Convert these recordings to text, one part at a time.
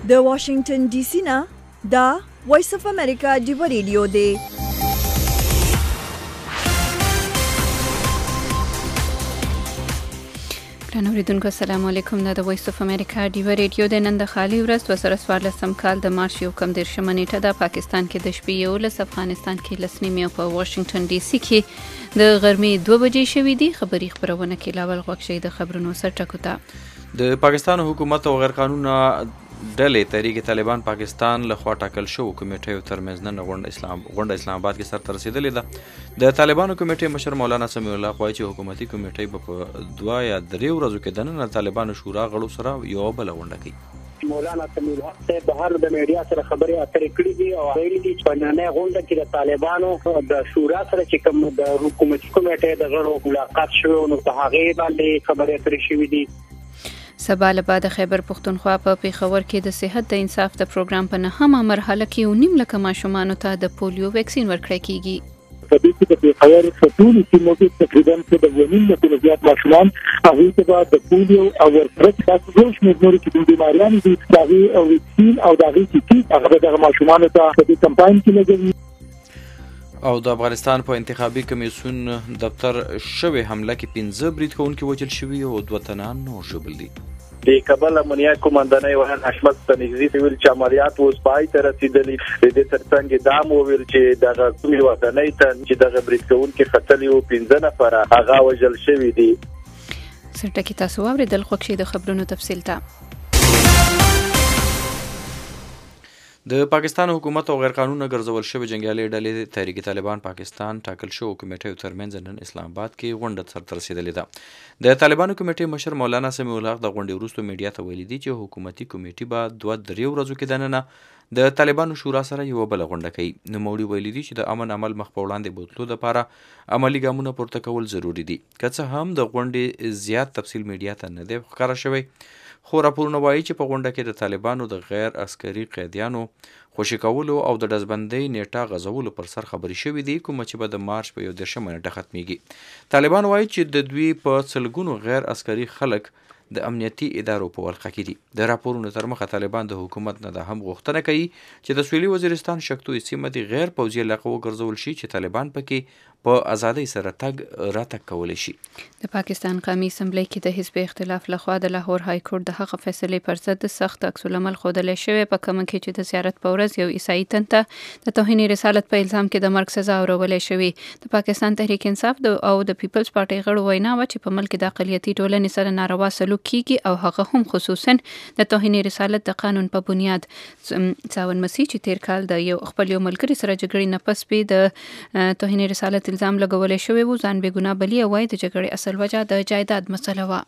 د واشنگټن ډي سي نه دا وایس اف امریکا ډیو ریډیو دی. ګران اوریدونکو السلام علیکم. دا د وایس اف امریکا ډیو ریډیو د نن د خالي ورځ 2014 کال د مارچ 1 نیټه د پاکستان کې د شپې 11 افغانستان کې لسنیمه او په واشنگټن ډي سي کې د غرمې 2 بجې شوې دي. خبري خبرونه کې لاول غوښ شي د خبرونو سرټکوته د پاکستان حکومت او غیر قانوني ډلې تحریک طالبان پاکستان له خوا ټاکل شو کمیټې ترمنځ نن غونډه اسلام آباد کې سرته رسیدلې ده. د طالبانو کمیټې مشر مولانا سمیع الله خو چې حکومتي کمیټې په 2 یا 3 ورځو کې د نن طالبانو شورا غړو سره یو بل غونډه کوي. مولانا سمیع الله صاحب بهر د میډیا سره خبرې اترې کړې دي او ویلي دي چې نن غونډه کې د طالبانو د شورا سره چې کوم د حکومتي کمیټې د غړو ملاقات شوی نو په هغه باندې خبرې اترې شوې دي. سبا له بعد خیبر پختونخوا په پیښور کې د صحت د انصاف د پروګرام په نهمه مرحله کې 9 لک ماشومان ته د پولیو ویکسین ورکړی کیږي. په دې کې د پیښور ټول سیمو کې تقریبا د 9 لک زیات ماشومان هغه ته د پولیو او ورکړه تاسو شمېر نور کې د بیماریانو د تاغي او ویکسین او دغه کې هغه د ماشومان ته په دې کمپاین کې لګوي. او د افغانستان په انتخابي کمیسیون دفتر شوی حمله کې 15 برید کوونکي وژل شوي او 2 تنان نور ژوبل دي. د کابل امنیت قومندانۍ وهن حشمت ستنګزي ویل چې عملیات اوس پای ته رسیدلی د ترڅنګ دام ویل چې دغه کومي ودانۍ ته چې دغه برید کوونکي خطر یو 15 نفر هغه وژل شوي دي. سرټکی تاسو اوریدل خو کې د خبرونو تفصیل ته. د پاکستان حکومت او غیر قانوني ګرځول شوی جنگیالي ډلې تحریک طالبان پاکستان ټاکل شو کمیټې ترمنځ نن اسلام آباد کې غونډه سرته رسیدلې ده. د طالبانو کمیټې مشر مولانا سمیع الله د غونډې وروسته میډیا ته ویلي دي چې حکومتي کمیټې به 2-3 ورځو کې دننه د طالبانو شورا سره یو بل غونډه کوي. نوموړي ویلي دي چې د امن عمل مخ په وړاندې بوتلو لپاره عملی ګامونه پورته کول ضروری دي. که څه هم د غونډې زیات تفصیل میډیا ته نه دی ښکاره شوی، خو راپورونه وایي چې په غونډه کې د طالبانو د غیر عسکري قیدیانو خوشي کولو او د ډزبندۍ نیټه غځولو پر سر خبرې شوې دي، کومه چې به د مارچ په 11 نیټه ختمیږي. طالبان وایي چې د دوی په سلګونو غیر عسکري خلک د امنیتي ادارو په ولقه کې دي. د راپورونو تر مخه طالبان د حکومت نه د هم غوښتنه کوي چې د سویلي وزیرستان شکتوي سیمه د غیر پوځي علاقه وګرځول شي چې طالبان پکې په ازادۍ سره تګ راتګ کولی شي. د پاکستان قومي اسمبلی کې د حزب اختلاف لخوا د لاهور های کورټ د هغه فیصلې پر ضد سخت عکس العمل ښودلی شوی په کومه کې چې د زیارت په ورځ یو عیسائی تن ته د توهین رسالت په الزام کې د مرګ سزا اورولې شوې. د پاکستان تحریک انصاف او د پیپلز پارټي غړو وینا و چې په ملک د اقلیتي ټولنې سره ناروا سلوک کیږي او هغه هم خصوصا د توهین رسالت د قانون په بنیاد. څاون مسیح چې تیر کال د یو خپل یو ملګری سره جګړې نه پس به د توهین رسالت الزام لګولې شوی و، ځان بې ګناه بلی وای د جګړې اصل وجه د جایداد مسله و.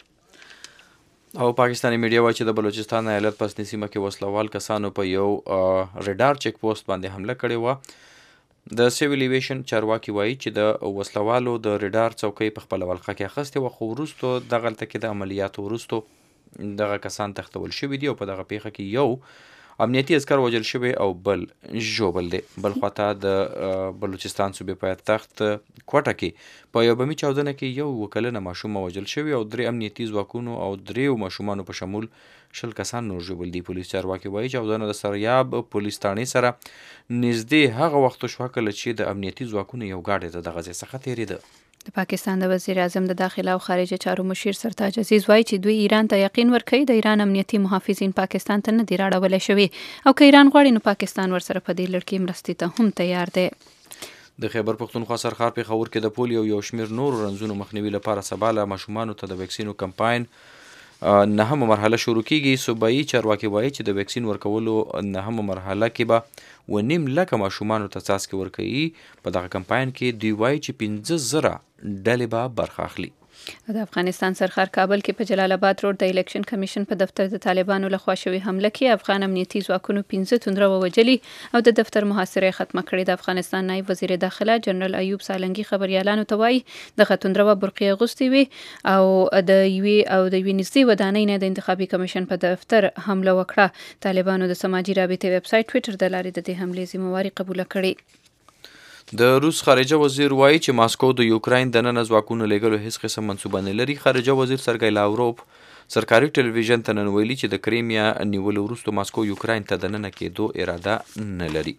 او پاکستاني میډیا وایي چې د بلوچستان ایالت پسنی سیمه کې وسلوال کسانو په یو ریډار چیک پوسټ باندې حمله کړې و. د سیویل ایویشن چارواکي وایي چې د وسلوالو د ریډار څوکۍ په خپل ولقه کې اخیستې وه، خو وروسته دغلته کې د عملیاتو وروسته دغه کسان تښتول شوي دي او په دغه پیښه کې یو امنیتي عسکر وژل شوی او بل ژوبل دی. بل خواته د بلوچستان صوبې پایتخت کوټه کې په یو بمي چاودنه کې یو وکلنه ماشوم وژل شوی او 3 امنیتي ځواکونو او 3 ماشومانو په شمول 10 کسان نور ژوبل دي. پولیس چارواکي وایي چاودنه د سریاب پولیس ټانې سره نږدې هغه وخت شوه کله چې د امنیتي ځواکونو یو ګاډی ته دغه ځای څخه تېرېده. د پاکستان د وزیر اعظم د داخله او خارجه چارو مشیر سرتاج عزیز وایي چې دوی ایران ته یقین ورکوي د ایران امنیتي محافظین پاکستان ته نه دي راړولی شوي او که ایران غواړي نو پاکستان ورسره په دې لړ کې مرستې ته هم تیار دی. د خیبر پختونخوا سرخار پیښور کې د پولیو یو شمېر نورو رنځونو مخنیوي لپاره سبا له ماشومانو ته د ویکسینو کمپاین نهمه مرحله شروع کیږي. صوبایي چارواکي وایي چې د ویکسین ورکولو نهمه مرحله کې به 9 لک ماشومانو ته څاڅکي ورکوي. په دغه کمپاین کې دوی وایي چې 15,000 ډلې به برخه اخلي. د افغانستان سرخار کابل کې په جلال آباد روډ د الیکشن کمیشن په دفتر د طالبانو لخوا شوی حمله کې افغان امنیتي ځواکونو 15 توندره ووجلي او د دفتر محاصره ختمه کړې. د افغانستان نایب وزیر داخله جنرال ایوب سالنګي خبريالانو ته وایي د توندره برقیه غوستي وي او د یوې نږدې ودانۍ نه د انتخابي کمیشن په دفتر حمله وکړه. طالبانو د سماجی رابطې ویب سټ ټوئیټر د لارې د دې حملې ذمہواری قبول کړې. د روس خارجه وزیر وایي چې ماسکو د یوکراین د نن ځواکونو لګلو هیڅ قسم منصوبه نه لري. خارجه وزیر سرګی لاوروف سرکاري ټلویزیون ته نن ویلي چې د کریمیا نیولو وروسته ماسکو یوکراین ته دننه کېدو اراده نه لري.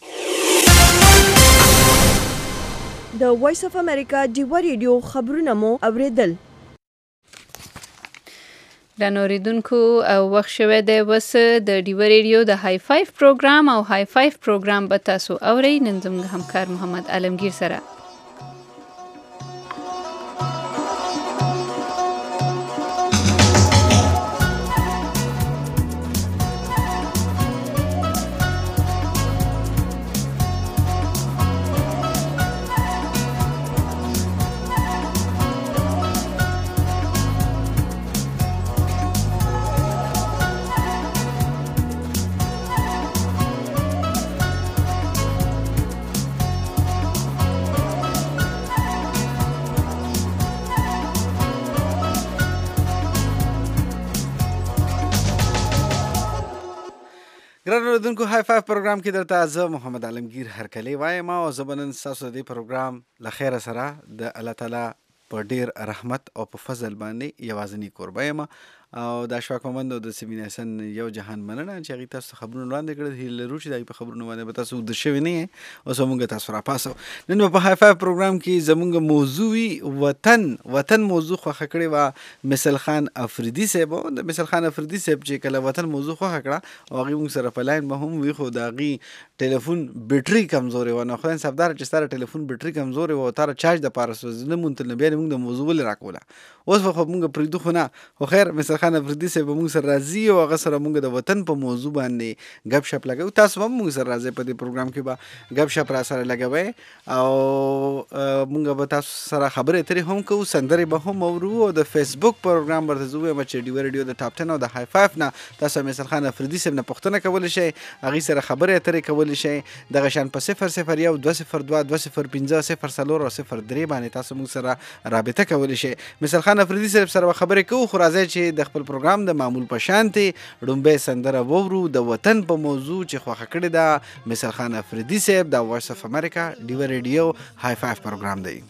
د وایس اف امریکا ډیوا ریډیو خبرونه مو اوریدل. د نوریدونکو وخت شوه د وس د ډیوا ریډیو د های 5 پروګرام او های 5 پروګرام به تاسو اورئ. نن زموږ همکار محمد عالمگیر سره ګرانو اوریدونکو، های 5 پروګرام کې درته زه محمد عالمگیر هرکلی وایم او زه به نن ستاسو د دې پروګرام له خیره سره د الله تعالی په ډیر رحمت او په فضل باندې یوازینی کوربه یم او د اشفاق محمد او د سیمین حسن یو جهان مننه چې هغوی تاسو خبرونه وړاندې کړل. هیله لرو چې د هغوی په خبرونو باندې به تاسو اوږده شوي نه یې او زموږ تاسو راپاسو. نن به په های 5 پروګرام کې زموږ موضوع وطن موضوع خوښه کړې وه مثل خان افریدي صاحب. د مثل خان افریدي صاحب چې کله وطن موضوع خوښه کړه او هغوی موږ سره په لاین به هم وي، خو د هغوی ټلیفون بیټري کمزورې وه. نو خدای انصافداره چې ستا ټلیفون بیټري کمزورې وه او تا چارج دپاره نه مونتل، نو بیا موږ د موضوع ولې راکوله. اوس به خو موږ پرېږدو، خو نه. خو خیر، مثل خان افریدي صاحب به موږ سره راځي او هغه سره موږ د وطن په موضوع باندې ګپ شپ لګوو. تاسو هم موږ سره راځئ په دې پروګرام کې به ګپ شپ را سره لګوئ او موږ به تاسو سره خبرې اترې هم کوو، سندرې به هم اورو او د فیسبوک پروګرام ورته زه ووایم چې ډیوا ریډیو د ټاپ 10 او د های 5 نه تاسو مثل خان افریدي صاحب نه پوښتنه کولی شئ، هغوی سره خبرې اترې کولی شئ. دغه شان په 001 202 205 04 او 03 باندې تاسو موږ سره رابطه کولی شئ. مثل خان افریدي صاحب سره خبرې کوو، خو راځئ چې د خپل پروګرام د معمول په شانتې ړومبی سندره وورو د وطن په موضوع چې خوښه کړې ده مثل خان افریدي صاحب. د وایس اف امریکا ډیوا ریډیو های 5 پروګرام دی.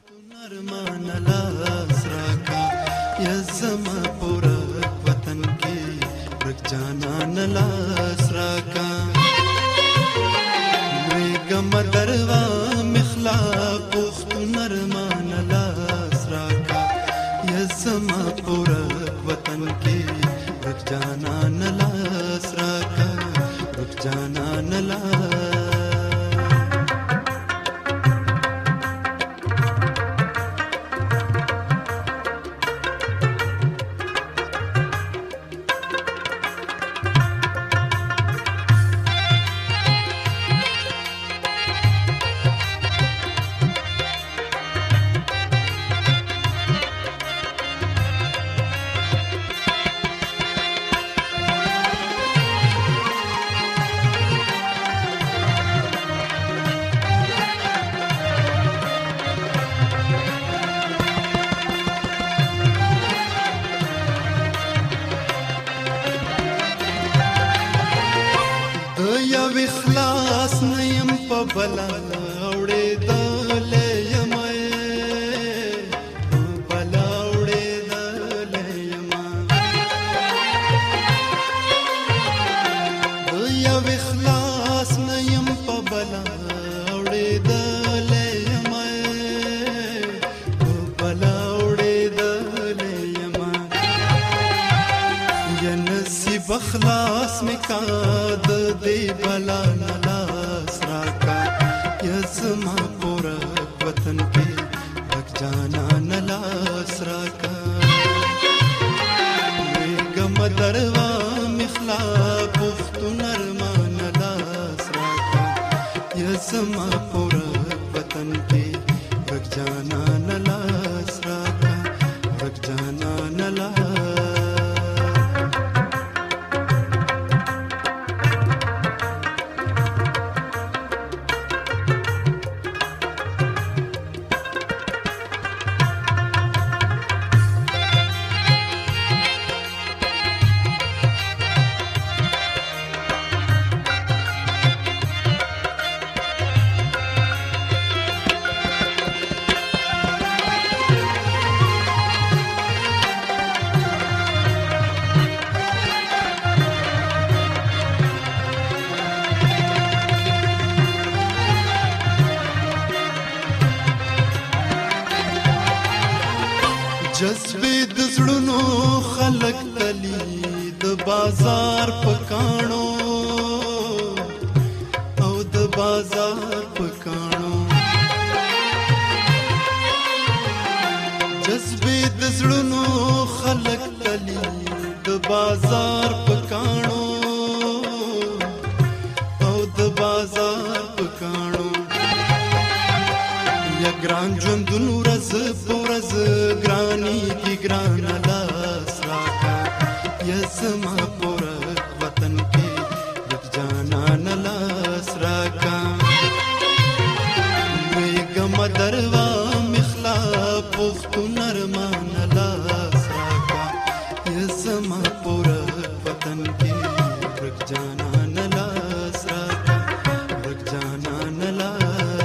बखलास में का दे बला नलास राका यजमा पूरा वतन के रख जाना नलास राका गम दरवा मिखला पुख्तु नरमा नलास राका यजमा पूरा वतन के रख जाना नलास राका रख जाना नलास. جذبې د زړونو خلق تلی د بازار پکانو او د بازار پکانو جذبې د زړونو خلق تلی د بازار پکانو او د بازار پکانو یا ګران ژوندون ورځ په ورځ ګرانی کی ګران لاس راکا یا زما پور وطن کې رک جانا لاس راکا وی ګم دروا مخلا پختو نرمان لاس راکا یا زما پور وطن کې رک جانا لاس راکا رک جانا لاس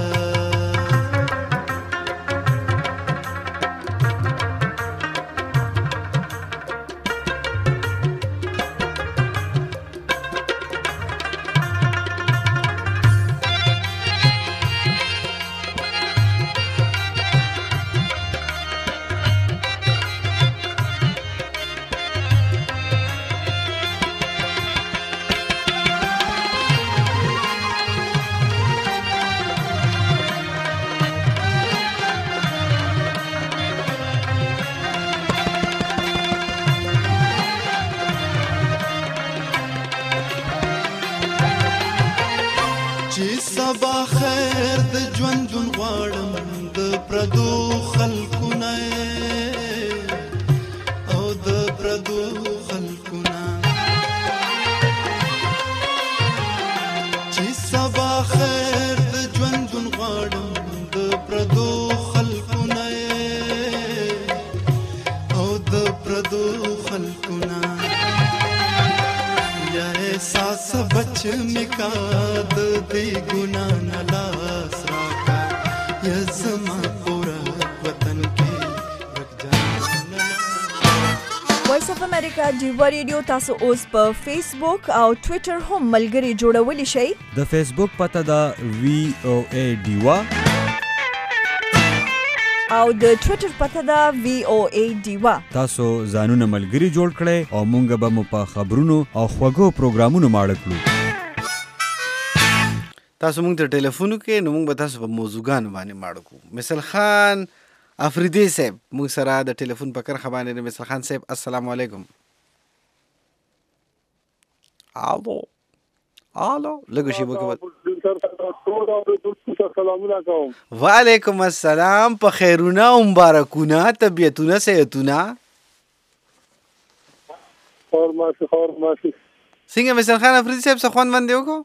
سبا خیر د ژوندون غواړم د پردو خلقونه او د پردو خلقونه چې سبا خیر د ژوندون غواړم د پردو خلقونه او د پردو خلقونه یا احساس بچ مکا د دې ګنا نلاس راکا یا زما پورا وطن کې رک جانا وایس اف امریکا ډیوا ریډیو تاسو اوس په فیسبوک او ټوئیټر هم ملګري جوړولی شئ. د فیسبوک پته ده VOA ډیوا او د ټوئیټر پته ده VOA ډیوا. تاسو ځانونه ملګري جوړ کړئ او مونږ به مو په خبرونو او خوږو پروګرامونو ماړه کړو. تاسو مونږ ته ټلیفون وکړئ نو مونږ به تاسو په موضوعګانو باندې ماړه کړو. مثل خان افریدي صاحب مونږ سره د ټلیفون په کرښه باندې. مثل خان صاحب السلام علیکم. الو لږ شی وکړه. وعلیکم السلام. په خیرونه او مبارکونه طبیعتونه صحتونه څنګه مثل خان افریدي صاحب څه خوند باندې وکړو؟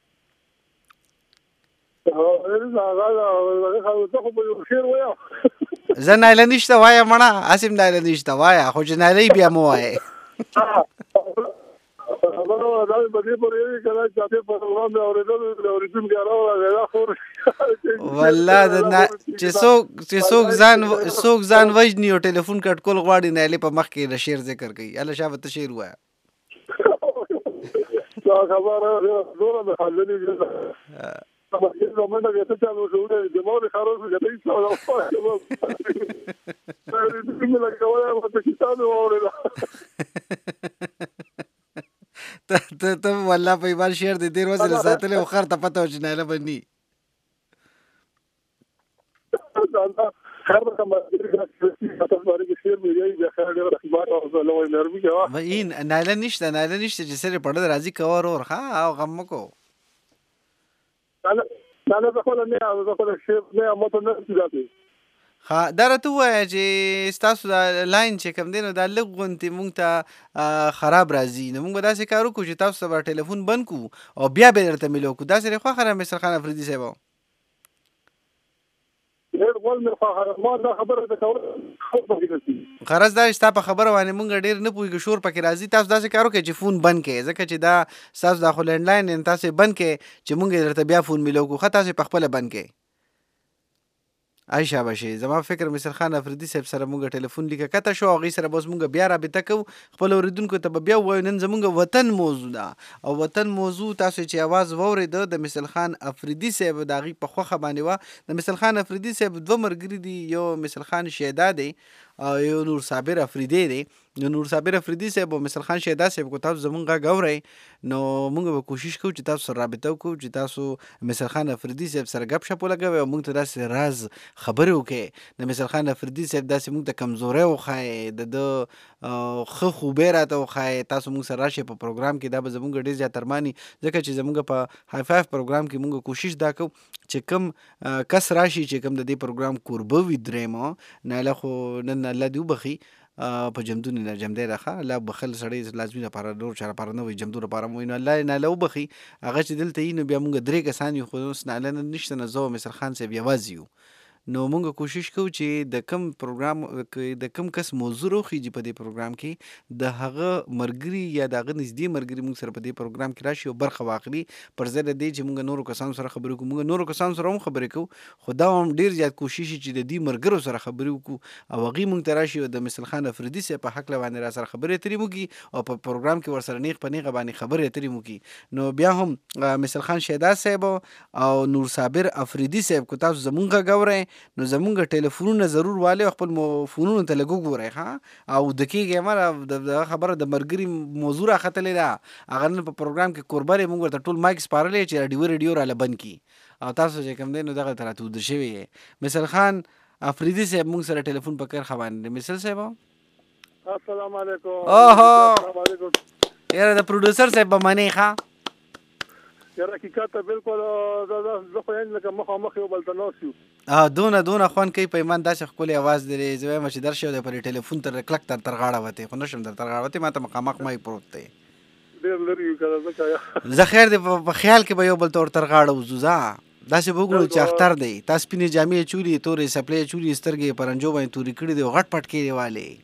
زه نایله نشته وایم مړه اسیم نایله نشته وایا خو چې نایله بیا مو وایې والله چې څوک ځان وژني او ټلیفون کټ کول غواړي نایلې په مخ کې د شعر ذکر کوي. الله شابه ته شعر وایه. ته والله په ایمان شعر دې ډېر وځل ساتلې او خر ته پته و چې نایله بني این نایله نشته چې سره پړه راځي کور اور ها او غم مکو ها دا راته ووایه چې ستاسو دا لاین چې کوم دی نو دا لږ غوندې مونږ ته خراب راځي نو مونږ به داسې کار وکړو چې تاسو ته به ټلیفون بند کړو او بیا به درته میلو کړو. داسې دی خوښه ده مثل خان افریدي صاحب؟ غرض دا چې ستا په خبره باندې مونږ ډېر نه پوهېږو شور پکې راځي. تاسو داسې کار وکړئ چې فون بند کړئ ځکه چې دا ستاسو دا خو لینډلاین تاسو یې بند کړئ چې مونږ یې درته بیا فون میلو کړو. ښه تاسو یې په خپله بند کړئ. عایشه بشي زما فکر مثل خان افریدي صاحب سره مونږ ټلیفون لیکه کته شو هغې سره به اوس مونږ بیا رابطه کوو. خپل اورېدونکو ته به بیا ووایو نن زمونږ وطن موضوع ده او وطن موضوع تاسو چې اواز واورېده د مثل خان افریدي صاحب د هغې په خوښه باندې وه. د مثل خان افریدي صاحب دوه ملګري دي، یو مثل خان شیدا دی او یو نور صابر افریدی دی. نو نور صابر افریدی صاحب او مثل خان شهدا صاحب کو تاسو زمونږ غږ اورئ نو موږ به کوشش کوو چې تاسو سره رابطه وکړو چې تاسو مثل خان افریدي صاحب سره ګپ شپ ولګوئ او موږ ته داسې راز خبرې وکړئ. د مثل خان افریدي صاحب داسې موږ ته کمزورۍ وښایئ، د ښه خوبۍ راته وښایئ. تاسو موږ سره راشئ په پروګرام کې، دا به زموږ ډېر زیات ارماني، ځکه چې زموږ په های فایف پروګرام کې موږ کوشش دا کوو چې کم کس راشي چې کم د دې پروګرام کوربه وي درېیمه ناله خو نن الله دې وبخي په جمدون نه جمدی راخه الله بخل سړی لازمي لپاره ډور چا لپاره نه وي جمدون لپاره مو نو الله نه لو بخي هغه چې دلته یې نو بیا موږ درې کسان یو خو نه نشته نه زو مثل خان صاحب یوازې یو. نو موږ کوشش کوو چې د کم پروګرام د کم کس موضوع روخیږي په دې پروګرام کې د هغه مرګري یا د هغه نږدې مرګري موږ سره په دې پروګرام کې راشي او برخه واخلي، پر ځای د دې چې موږ نورو کسانو سره خبرې کوو. موږ نورو کسانو سره هم خبرې کوو، خو دا هم ډېر زیات کوشش چې د دې مرګرو سره خبرې وکړو او هغوی موږ ته راشي او د مثل خان افریدي صاحب په هکله باندې را سره خبرې اترې وکړي او په پروګرام کې ورسره نیغ په نیغه باندې خبرې اترې وکړي. نو بیا هم مثل خان شهدا صاحب او نور صابر افریدي صاحب کو تاسو زمونږ غږ اورئ نو زمونږ ټلیفونونه ضرور والي خپل فونونو ته لږ وګورئ ها او د کېږي مره د خبره د مرګري موضوع راختلې ده هغه نن په پروګرام کې قربان موږ ورته ټول مایک سپارلی چې راډیو راله بند کړي او تاسو چې کوم دی نو دغه ته راته وده شوي یې. مثل خان افریدي صاحب موږ سره ټلیفون په کرښه باندې. مثل صاحب السلام علیکم. اوهو یاره د پروډوسر صاحب به منې ښه یاره حقیقت بالکل زه خو یعنې لکه مخامخ یو بل ته ناست یو دونه خوند کوي په ایمان داسې ښکلی اواز دی زه وایم چې درشي او د پرې ټلیفون تر کلک تر غاړه وتې خو نشم در تر غاړه وتې ما ته مخامخ مایک پروت دی ډېر لرې یو که ځکه زه خیر دی په خیال کې به یو بل ته ورتر غاړه وځو داسې به وګورو چې اختر دی تا سپینې جامې چولي تورې څپلۍ چولي سترګې پرنجو باندې تورې کړي دی او غټ پټ کړي والې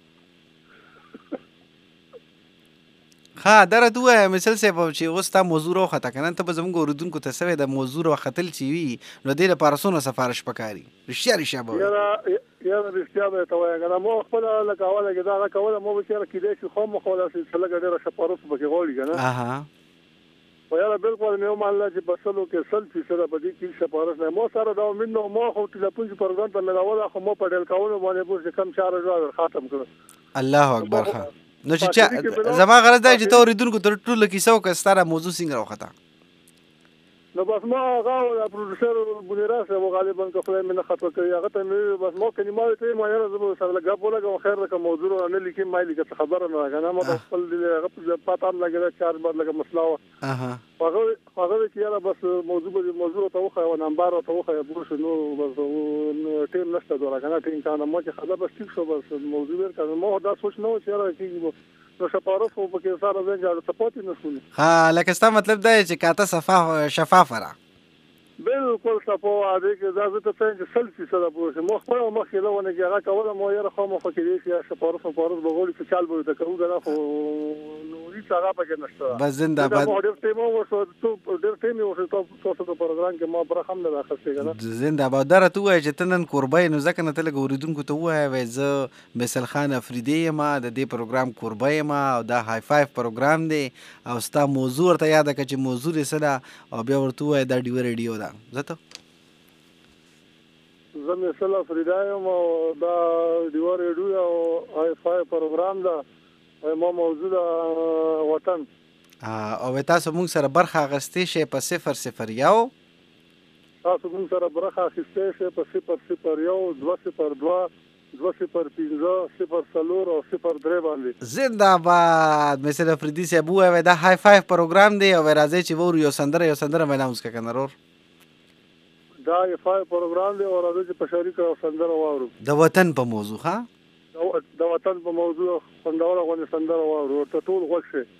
ها دا راته ووایه مثل صاحب چې اوس تا موضوع راوخته که نه ته به زموږ اورېدونکو ته څه د موضوع راوختل چې وي نو دې لپاره څونه سفارش پکاري رښتیا به یاره رښتیا به یې ته وایه که نه ما خپله لکه اوله کې دا هغه کوله ما به چېره کیدای شي خامخا داسې لږه ډېره شپاروس پکې غواړي که نه خو یاره بالکل مې ومنله چې په سلو کې 100% په دې کې سپارښت نه ما سره دا امید نه ما خو ټلیفون چې پروګرام ته ملاوله خو ما په ډیل کولو باندې پوه چې کم چاره جواب ختم کړه. الله اکبر ښه نو چې زما غرض دا چې ته اورېدونکو تر ټولو کیسه وکړه ستاره موضوع څنګه راوخته نو بس ما هغه پروډوسر بنیرا صاحب غالبا که خدای مې نه خطا کوي هغه ته مې بس ما کلمات ته ما یاره زه به سره ګپ ولګم خیر ده که موضوع نه لیکم ما لیکه خبره نه که نه ما ته خپل هغه پته هم لګېده چې هر بار لکه مسله وه هغه چې یاره بس موضوع ته وښیه نمبر ورته وښیه پوه شو نو بس ټیم نشته دوره که نه ټیم که نه ما چې خبره بس ټیک شو بس موضوع بېر کړه ما دا سوچ نه و چې یاره کېږي نو شپاروس خو پکې ساره ځای جاړو ته پاتې نه شولې ها لکه ستا مطلب دا چې کاته شفافه را بالکل صفا عادي کې دا زه ته څنګه چې 100% پوه شم خو مخکې له ونه کې هغه کوله مو یاره خامخا کېدای شي شپاروس به غواړي چې چال به ورته کوو که نه خو نو هېڅ هغه پکې نشته بس زنده‌باد ډېر ټیم وشو ډېر ټیم وشو تاسو په پروګرام کې ما برخه هم نه اخیستې که نه زنده‌باد دا راته ووایه چې ته نن کوربه یې نو ځکه نه ته لږ اورېدونکو ته ووایه وایي زه مثل خان افریدي یم د دې پروګرام کوربه یم او دا های فایف پروګرام دی او ستا موضوع ورته یاده کړه چې موضوع دې څه ده او بیا ورته ووایه دا ډیوه ریډیو ده زه ته زه مثل افریدی یم او دا ډیوه ریډیو او های فایف پروګرام ده ما موضوع ده وطن او تاسو موږ سره برخه اخیستې شئ په 001 تاسو موږ سره برخه اخیستې شئ په 001 202 205 04 او 03 باندې زنده‌باد مثل افریدي صاحب ووایه دا های فایف پروګرام دی او راځئ چې وورو یو سندره مې اناونس کړه که نه رور دا های فایف پروګرام دی او راځئ چې په شریکه او سندره واورو د وطن په موضوع ښه د وطن په موضوع خوندوره غونې سندره واورو ورته ټول غوږ شئ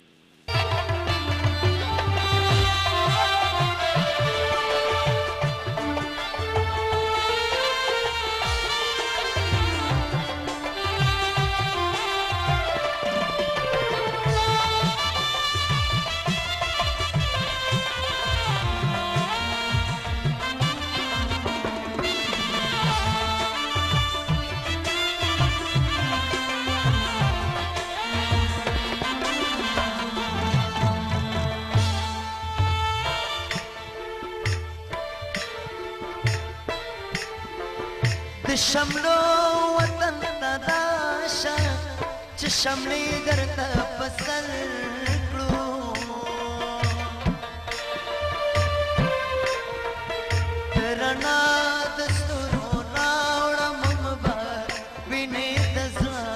شملو وطن تدا چې شملې درته پسر کړو رڼا د ستورو راوړم مبار وینې د زړه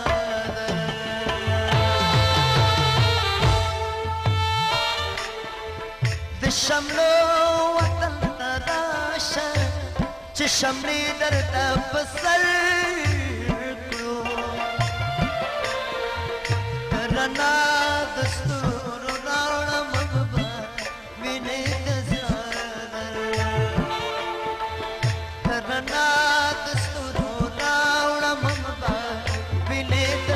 د شملو وطن ته راشه چې شملې درته پسر کړو رڼا د ستورو راوړم مبار وینې د رڼا د ستورو راوړم مبار وینې د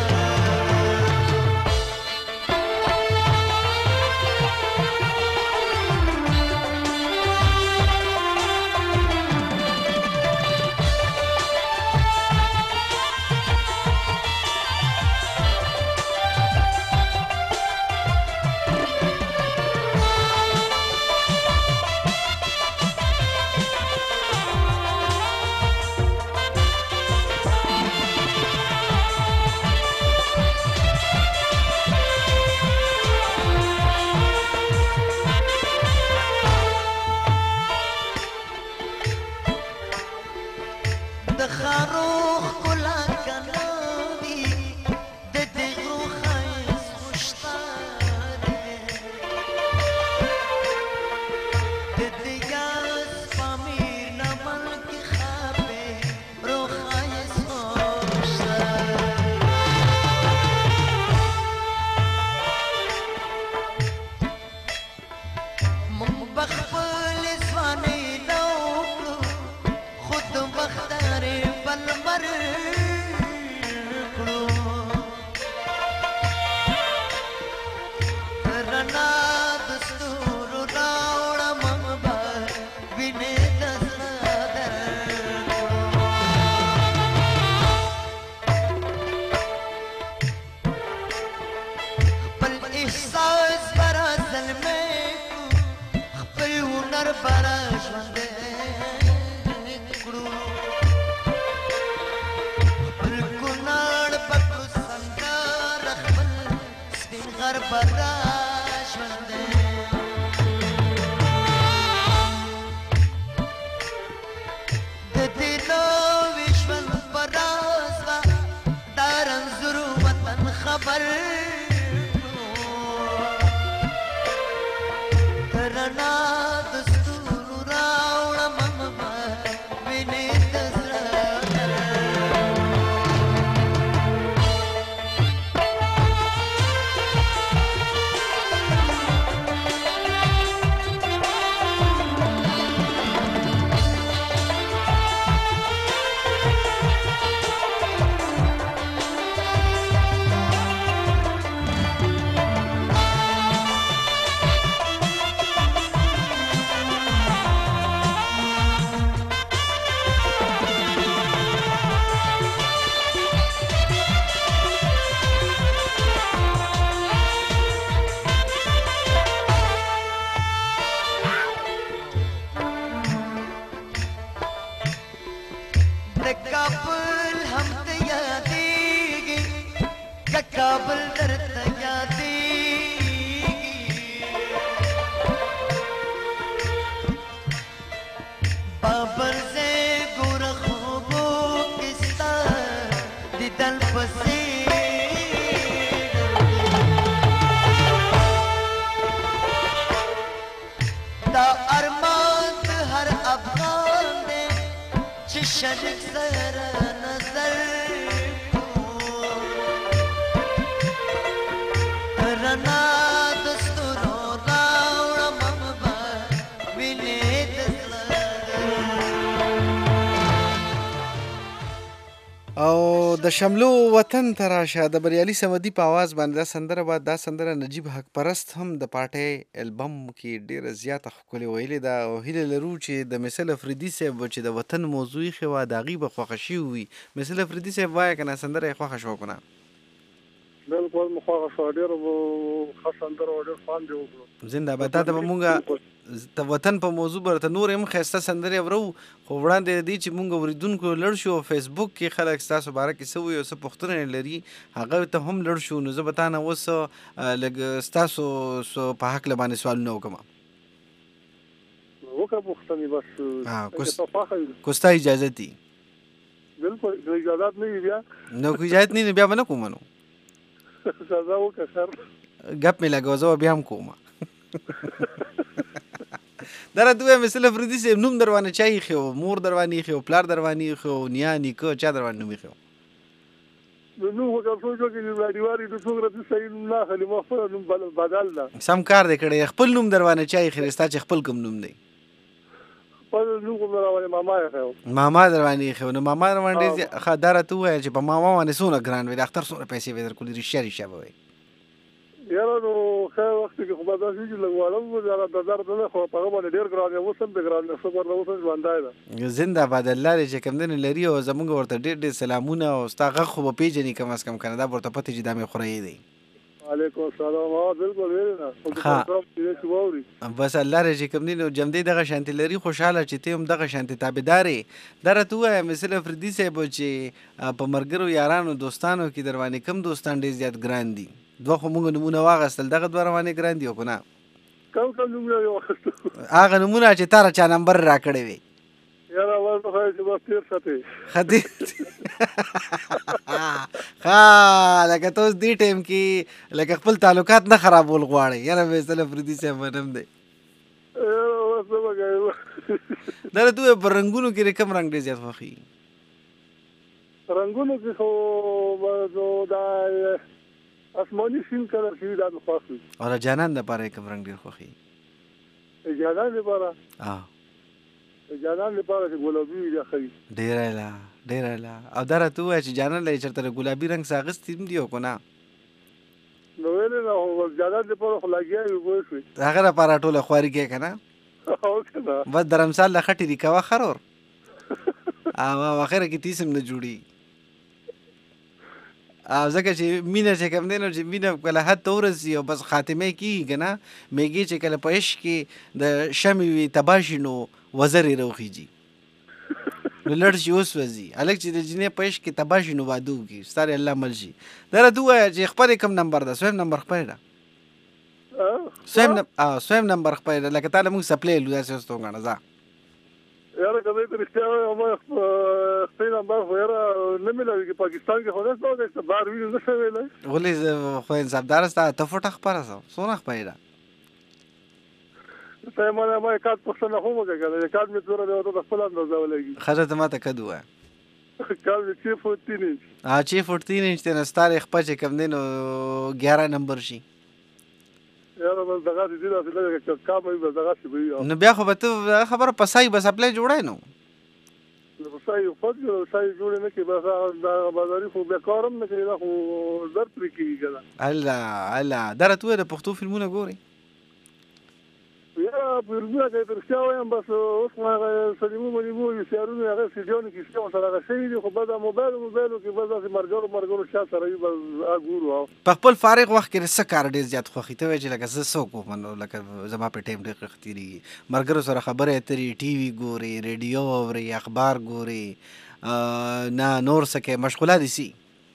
د شملو وطن ته راشه د بریالي صمدي په आवाज باندې دا سندره بعد دا سندره نجیب حق پرست هم د پارټي البم کې ډیره زیاته ښکلې ویلې ده او هیله لرو چې د مثل افریدي صاحب چې د وطن موضوعي خوا د هغې به خوښه شوي وي. مثل افریدي صاحب وایه که نه سندره یې خوښه شوه که نه؟ بالکل مخه شاډر او خاصندر او ډېر فان دی وکړو زنده باد. ته به مونږه ته وطن په موضوع برته نور هم خسته سندري ورو خو وړاندې دی چې مونږ اوریدونکو لړ شو فیسبوک کې خلک تاسو باره کې سوي او څه پوښتنه لري هغه ته هم لړ شو. نو زه به تاسو اوس لګ تاسو په حق لبانې سوال نو کوم وکړه پوښتنه بس کوستا اجازه دي بالکل اجازه نه بیا نو کو اجازه نه بیا نه کوم نو سزا وکړه سر غپ مې لګاو زه بیا هم کوم دره دوی مثلا فردي سي نوم دروانه چای خو مور دروانی خو پلار دروانی خو نیا نیکو چا دروانی نومي خو نو وکړه څو چې راډیواري د څو غره صحیح نه خلی مخه نوم بدل نه سم کار دې کړی خپل نوم دروانه چای خرستا چې خپل کوم نوم دی خپل نوم دروانه ماما خو ماما دروانی خو نو ماما دروانی خداره تو چې په ماما باندې سونه ګران وي د اختر سونه پیسې ودر کولې ریشاري شوی یاره نو خیر وخت کې خو به داسې چې لګوالم د درد نه خو په هغه باندې ډېر ګران دی اوس هم د ګران نه صبر نه اوس ژوندی ده زنده باد الله لري چې کم دنه لري او زمونږ ورته ډېر سلامونه او ستا غږ خو به پیژني کم از کم کنه دا ورته پته چې دا مې خورې دی. علیکم السلام. بالکل ویل بس الله رې چې کم دي نو جمدی دغه شانتي لري خوشاله چې ته هم دغه شانتي تابعدارې دره تو وایم مثلا فردي صاحب چې په مرګرو یارانو دوستانو کې دروانه کم دوستان ډېر زیات ګران دي دوه خو مونږ نمونه واغستل دغه دوه روانې ګران دي او کنه کوم نمونه یو هغه نمونه چې تار چا نمبر را کړی وي یاره ورته چې بس تیر ساتي خدي لکه تاسو دې ټیم کې لکه خپل تعلقات نه خرابول غواړي یاره مثلا فردي صاحب ونم دی دا ته په رنگونو کې کوم رنگ ډېر زیات خوښي رنگونو کې خو دا اسماني شین کلر شي دا خوښي او جانان د پاره کوم رنگ ډېر خوښي جانان لپاره جانان لپاره چې ګلابي دی خې ډېر لا او دره تو چې جانان لې چرته ګلابي رنگ ساغستیم دی او کنه نو ویل نو جانان لپاره خو لګیا یو وښوي هغه لپاره ټوله خواري کې کنه او کنه و درمسال لخټي دی کوا خرور او اخر کې تیسم نه جوړي او ځکه چې مینه چې کوم دی نو چې مینه کله حد ته ورسي او بس خاتمه کېږي که نه میږي چې کله په عشق کې د شمې وي تباه شي نو وزرې راوخیږي نو لړ شي وسوځي هلک چې د جینۍ په عشق کې تباه شي نو واده وکړي ستارې الله مل شي دا راته ووایه چې خپل کوم نمبر ده سویم نمبر خپل ده سویم نمبر خپل ده لکه تا له موږ سپلی لو داسې اوس ته وګڼه ځه یاره که زه ته رښتیا وایم خپل نمبر خو یاره نه ملوي پاکستان کې خو نه څه بهر وینو نه شم ویلی ولې خو انصافداره ستا ته فوټه خپره سه څونه خپل ده ته ما کارت پوښتنه هم وکړه که د کارت مې څومره دی ورته د خپل اندازه ولګي ښه ته ما ته کد ووایه کارت مې 6 فوټ 3 انچ 6 فوټ 3 انچ دی نو ستارې خپه چې کوم دی نو 11 نمبر شي یاره بس دغه دې داسې لږه کام وي بس دغه شي به نو بیا خو به ته خبره پسای بس اپلای جوړی نو پسای خود پسای جوړې نه کړي بس دا بازاري خو بیا کار هم نه کوي دا خو زر پرې کېږي که نه الله دره ته ووایه د پښتو فلمونه ګورې یا فلمونه که ته رښتیا وایم بس اوس خو هغه سلیمو ملیمو ویسیارونه هغه سیډیانو کې شته ورسره هغه شوي دي خو بس دا موبایلو کې بس داسې مرګرو شا سره وي بس ګورو په خپل فارغ وخت کې څه کار ډېر زیات خوښي ته وایي چې لکه زه څوک وم نو لکه زما په ټایم ډېر ښه تېرېږي مرګرو سره خبرې اترې ټي وي ګورې ریډیو اورې اخبار ګورې نه نور څه کې مشغوله دي سي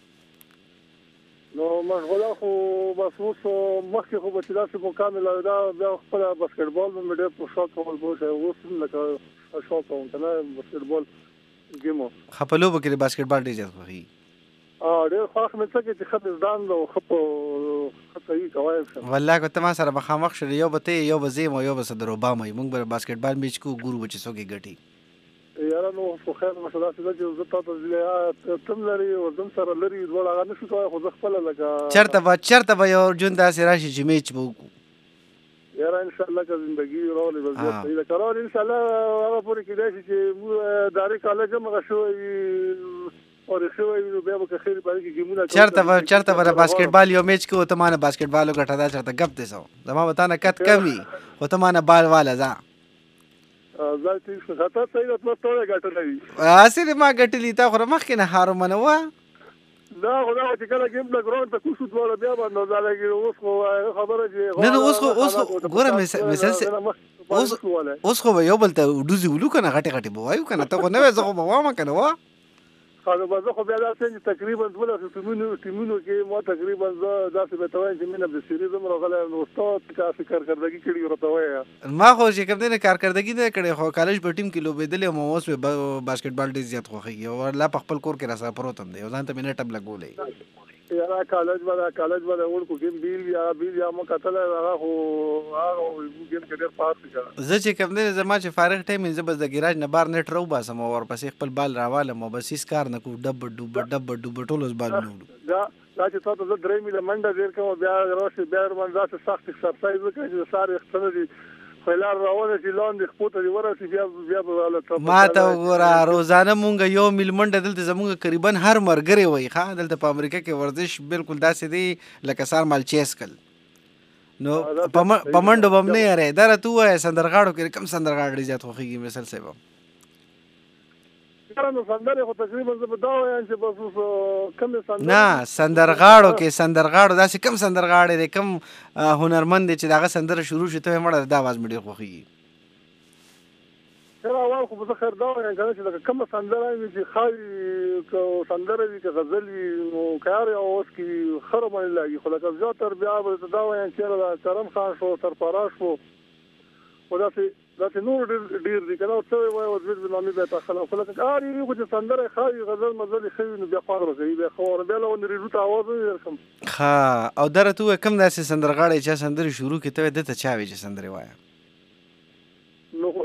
نو مشغوله خو بس اوس مخکې خو به چې داسې مقام یې دا بیا خپله باسکټبال به مې ډېر په شوق کول به اوس هم لکه شوق کوم که نه باسکټبال ګیم و ښه په لوبو کې د باسکټبال ډېر زیات خوښېږي ډېر خوښ مې څه کې چې ښه مې زده او ښه صحیح کولی شم والله که ته ما سره مخامخ شولې یو به ته یو به زه یم او یو به صدر اوباما یو موږ به باسکټبال میچ کوو ګورو به چې څوک یې ګټي یاره نو خو خیر نشه داسې ده چې زه تا ته تم لري او زم سره لري دواړه هغه نه شو کولی خو زه خپله لکه چېرته به یو ژوند داسې راشي چې میچ به وکړو یاره انشاءالله که زندګي راولي به زیات صحیح ده که راولي انشاءالله هغه پورې کېدای شي چې داري کالج هم هغه شوی وي شوی وي نو بیا به که خیر په هغې کې ګیمونه چېرته به د باسکټبال یو میچ کوو ته ما نه باسکټبال وګټه دا چېرته ګپ دی سو زما به تا نه کت کم وي خو ته ما نه بال واله ځه هسې دې ما ګټلي تا خو مخکې نه هارو منه وه دا خدا چې کله ګیم د ګراوند ته کوشش ولا بیا باندې دا لګي اوس خو خبره چې نه اوس ګوره مثال اوس خو یو بل ته ډوزي ولو کنه غټي بوایو کنه ته خو نه زه خو بوام کنه وا خو به زه خو بیا دا څنګه تقریبا ټول ټیمونو کې ما تقریبا داسې به توای چې مینه د سیریز هم راغله نو استاد کا فکر کړدګي کړي ورته وای ما خو چې کوم دې کارکردګي نه کړي خو کالج په ټیم کې لوبېدل او اوس په باسکټبال ډیر زیات خوخي او لا په خپل کور کې راسه پروتم دی ځان ته مینه ټب لګولې یاره کالج باندې ورکو ګیم بیل یا مو کتل هغه خو ګیم کې ډېر پاس کړه زه چې کوم دې زما چې فارغ ټایم زه بس د ګراج نه بار نه ټرو باسم او ورپسې خپل بال راواله مو بس هیڅ کار نه کو ډب ټولوس بال نه دا چې تاسو د درې میله منډه ډېر کوم بیا راشي بیا باندې سخت ایکسرسایز وکړئ چې ساري ختنه دي فلار راوړل چې لاندې خپوته دی ورسې بیا به ما ته وګوره روزانه مونږ یو میل منډه دلته زمونږ تقریبا هر مرګري وای ښا دلته په امریکا کې ورزش بالکل داسې دی لکه سار مال چیس کل نو په منډو بم نه یاره دا راته وای سندرغاړو کې کم سندرغاړي زیات خوخيږي مثال سبب نو سندره خو تقریبا زه به دا وایم چې بس اوس کم سندره نه سندرغاړو داسې کم سندرغاړي دی کم هنرمند چې داغه سندره شروع شي ته مړه د आवाज مډي خوخيږي سره اول خو به خیر دا وایم چې کم سندره وي چې خای کو سندره وي چې غزل وي نو کار اوس کې خراب نه لګي خو لکه زیاتر بیا به دا وایم چې کرم خان شو سرپراش شو دا چې نور ډیر دي کنه څه وای او د نامي به تاخله خو لکه کار یو چې سندره خای غزل مزل خو نو بیا خور راځي بیا خور بیا له ریډو ته आवाज ورکم ها او درته کوم داسې سندرغاړي چې سندره شروع کیته د ته چاوي چې سندره وای نو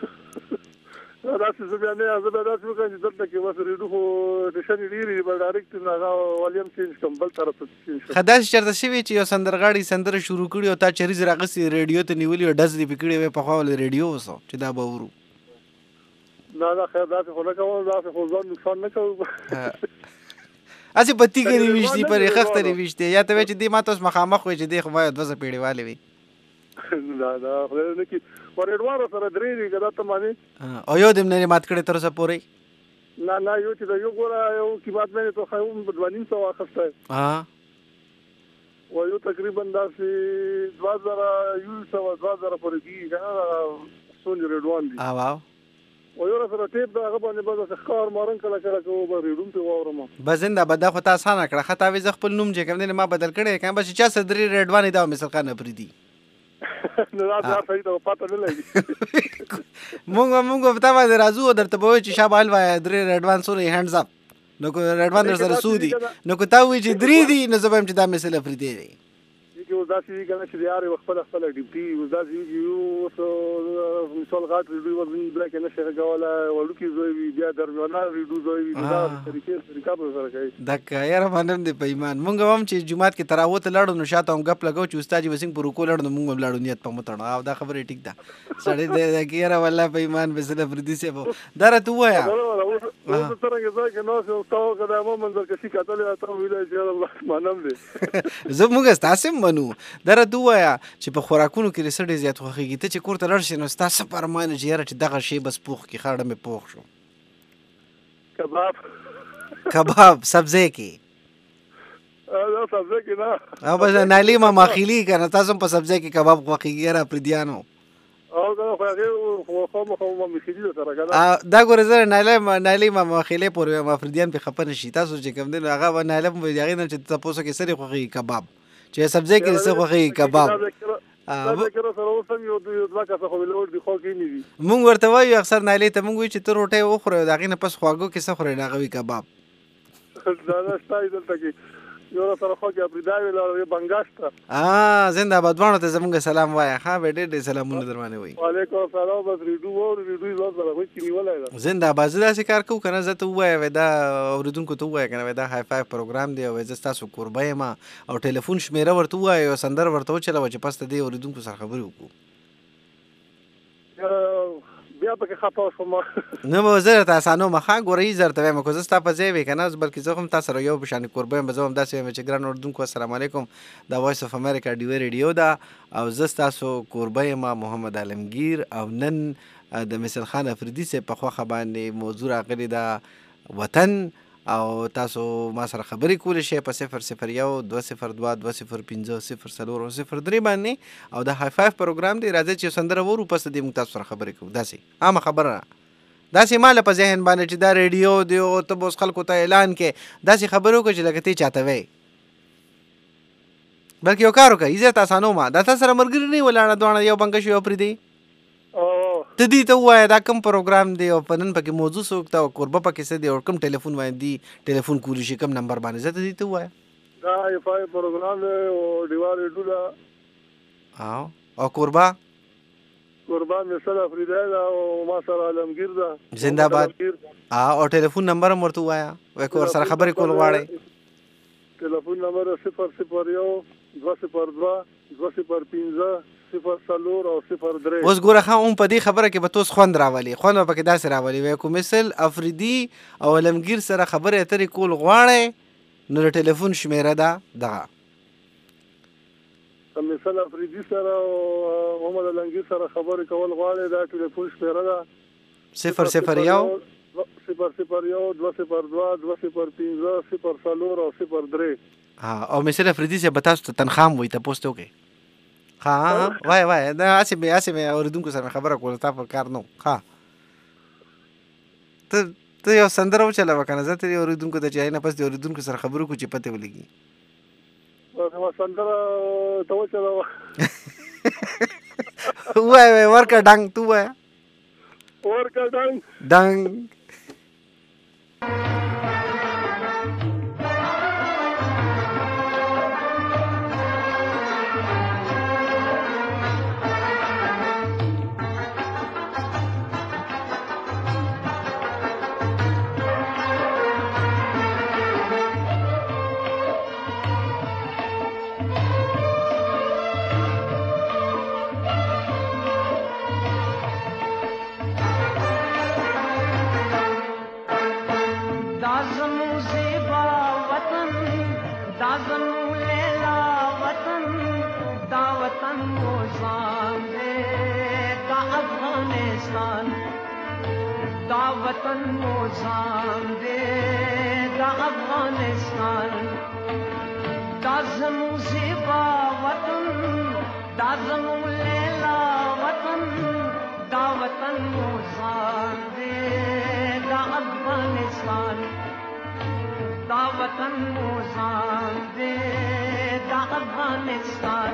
دا څه بیا نه زه به تاسو کوم چې دلته کې وسه ریډو خو د شنې ډیری به ډایرکټ نه ولیم چینج کوم بل طرف ته خداس چرته شوی چې یو سندرغاړي سندره شروع کړي او تا چریز راغسي ریډیو ته نیولې او ډز دی پکړې وې په خپل ریډیو وسو چې دا به ورو دا خیر دا خو نه کوم دا خو ځان نقصان نه کوم اسی پتی کې ویشتي پر خختري ویشتي یا ته چې دی ما تاسو مخامخ وې چې دی خو وای د وسه پیړیواله وي دا خو نه کی ورېډوار سره درې دی کدا ته مانی او یو دم نه مات کړي تر څه پورې نه یو چې دا یو ګورا یو کی بات مې ته خو بدوانین سو واخسته ها و یو تقریبا داسې 2000 پورې دی کنه سون ریډوان دی واو او یو سره ټیپ دا هغه باندې به ښکار مارن کله کو به ریډوم ته وورم بزنده بدا خو تاسو نه کړه خطا وي خپل نوم چې کوم نه ما بدل کړي کله به چې صدري ریډوان دا مثال خانه پریدي نو دا صحیح ته پته نه لګي مونږ په تاسو راځو درته به چې شابال وای درې ایڈوانس ور هاندز اپ نو کو ایڈوانس سره سودی نو کو تا وی چې درې دي نو زبم چې دا مثال پریدي دی یو داسې کنه چې یاري خپل ډیپټي یو داسې یو سو مثال غاټ ریډیو ورني بلک نه شي غواله ولکه زوی بیا درونه ریډیو زوی دا طریقه په سره کوي دکه یاره باندې د پیمان مونږ هم چې جمعات کې تراوت لاړو نو شاته هم غپ لګاو چې استاد وسنګ پر کو لاړو مونږ هم لاړو نیت په متړه او دا خبره ټیک ده سړی د یاره والله پیمان بسله فردي سي درته وایا اوس څنګه ځکه نو تاسو کله مو منځ کې شي کتلې تاسو ویلای چې الله مانم دي زه موږ تاسو منو درته وایا چې په خوراکونو کې رسړې زیات خوخيږي ته چې کور ته لړ شي نو تاسو پرمانه جیره چې دغه شی بس پوخ کې خاړه مې پوخ شو کباب سبزی کې دا سبزی کې نه او بس نالی ما ماخیلی کنه تاسو په سبزی کې کباب خوخيږي را پردیانو او دا خو ما مخېدل سره کنه دا ګوره زره نالی ما ماخیلی پورې ما فردیان په خپنه شي تاسو چې کوم دی هغه نالی په یغې نه چې تاسو کې سره خوخيږي کباب چې سبزی کې څه خوخيږي کباب مونږ ورته وایو اکثر نالی ته مونږ وی چې ته روټي وخوره دا غینه پس خواږو کې څه خوري ناغوي کباب دا شتای دلته کې یو سره خو کې ابریداوی له بنگاشته زنده بادوانو ته زمونږ سلام وایي ها به ډېر سلامونه درمانه وایي وعلیکم السلام بس ریډیو سره وایي چې نیولای زنده بازو داسې کار کوو کنه زه ته وایې دا اوریدونکو ته وایې کنه دا های فای پروګرام دی او زه تاسو قربای ما او ټلیفون شمیره ورته وایي او سندر ورته وچلو چې پس ته دی اوریدونکو سره خبرې وکړو بیا پکې خطا شوم نه مو زه تاسو نو مخه ګورې زرته وایم کو زستا په ځای وکنه بلکې زه هم تاسو سره یو بشان قربان بزوم داسې چې ګران اردوونکو السلام علیکم دا وایس اف امریکا دی ریډیو دا او زستا سو قربان ما محمد عالمگیر او نن د مثال خان افریدی سے په خوخه باندې موضوع راغلی دا وطن او تاسو ما سره خبرې کولی شئ په 001-202-205-003 باندې او د های فایف پروګرام دی. راځي چې سندره وورو پس دې موږ تاسو سره خبرې کوو. داسې عامه خبره داسې مال په ذهن باندې چې دا ریډیو دی او ته اوس خلکو ته اعلان کې داسې خبرو کو چې لکه ته چاته وې بلکې یو کار وکړه عزت اسانو ما دا تاسو سره مرګري نه ولاړه دوانه یو بنګ شو پرې دی ته دې ته وای دا کوم پروګرام دی او پنن پکې موضوع سوکتا او قربه پکې څه دی او کوم ټلیفون باندې ټلیفون کولی شي کوم نمبر باندې زه ته دې ته وای دا ای فای پروګرام او دیوال ډولا او قربه مثلا فریدا او ما سره عالمگیر دا زنده‌باد او ټلیفون نمبر هم ورته وایا وای کو سره خبرې کول غواړي ټلیفون نمبر 001-202-205-003 او 03. اوس ګوره خا اون په دې خبره کې به توس خوند راولي خوند به کې داسې راولي وای کو مثل افریدي او علمگیر سره خبرې اترې کول غواړي نو ټلیفون شمیره ده دغه مثل افریدي سره او محمد علمگیر سره خبرې کول غواړي دا ټلیفون شمیره ده 001-202-205-003 او مثل افریدي سے بتاست تنخام وي ته پوسټ وکي ها وای دا اسې مې اوریدونکو سره خبره کوله تا په کار نو ها ته یو سندره وچله وکنه زه ته اوریدونکو ته چې نه پس د اوریدونکو سره خبرو کو چې پته ولګي ما سندره ته وچله وای ورکه ډنګ تو وای ورکه ډنګ वतन मोजाम दे दा अफगानिस्तान दा ज़मू ज़िबा वतन दा ज़मू लैला वतन दा वतन मोजाम दे दा अफगानिस्तान दा वतन मोजाम दे दा अफगानिस्तान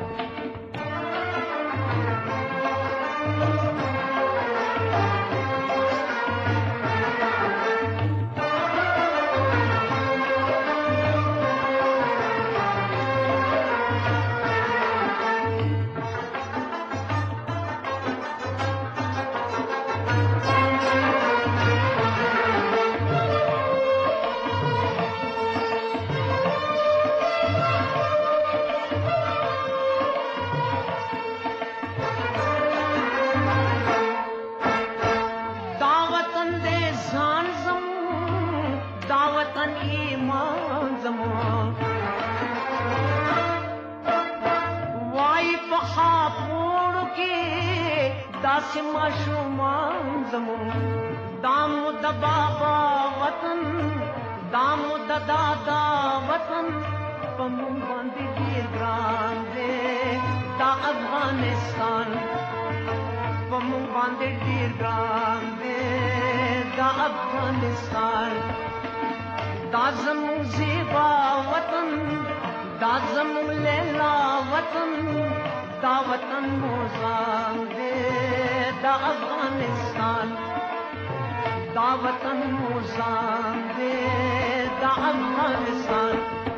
दामो द बाबा वतन दामो द दादा वतन पमु बांधी वीर ग्राम दे दा अफगानिस्तान पमु बांधी वीर ग्राम दे दा अफगानिस्तान दाज़मू ज़िबा वतन दाज़मू लैला वतन दा वतन मोजाम दे दा अफगानिस्तान दा वतन मोजाम दे दा अफगानिस्तान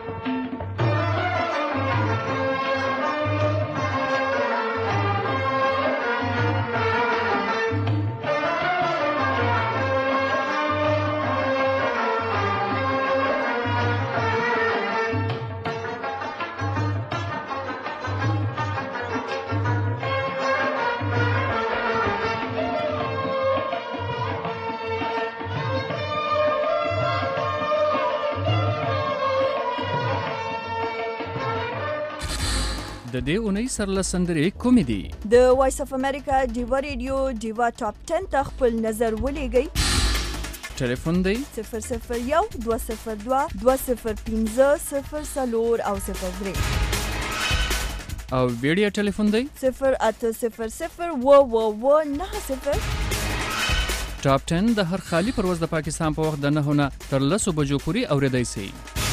د دې اونۍ سرلسندرې کومې دي؟ د وایس اف امریکا ډیوا ریډیو ډیوا ټاپ 10 ته خپل نظر ولېږئ. ټلیفون دی 001 202 205 04 او 03 او ویډیو ټلیفون دی 0800 90 ټاپ 10 د هر خالی پرواز د پاکستان په وخت د 9 نه تر 10 بجو پورې اوریدای شي.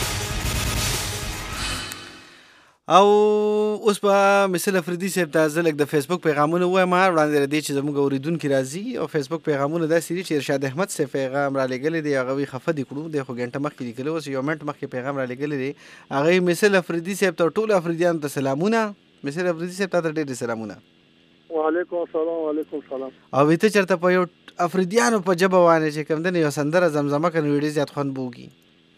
او اوس په مثل افریدي صاحب ته زلک د فیسبوک پیغامونه وایم وړاندې ردی چې زموږ اوریدونکو راځي او فیسبوک پیغامونه دا سری چې ارشاد احمد صاحب پیغام را لګل دی هغه وی خفه دی کړو د خو غنټه مخکې لیکلو اوس یو منټ مخکې پیغام را لګل دی هغه مثل افریدي صاحب ته ټول افریديان ته سلامونه مثل افریدي صاحب ته ډېر سلامونه. وعلیکم السلام. وعلیکم السلام. او ته چرته په یو افریديانو په جبه وانه چې کوم د یو سندره زمزمه کنه ویډیو زیات خوان بوږي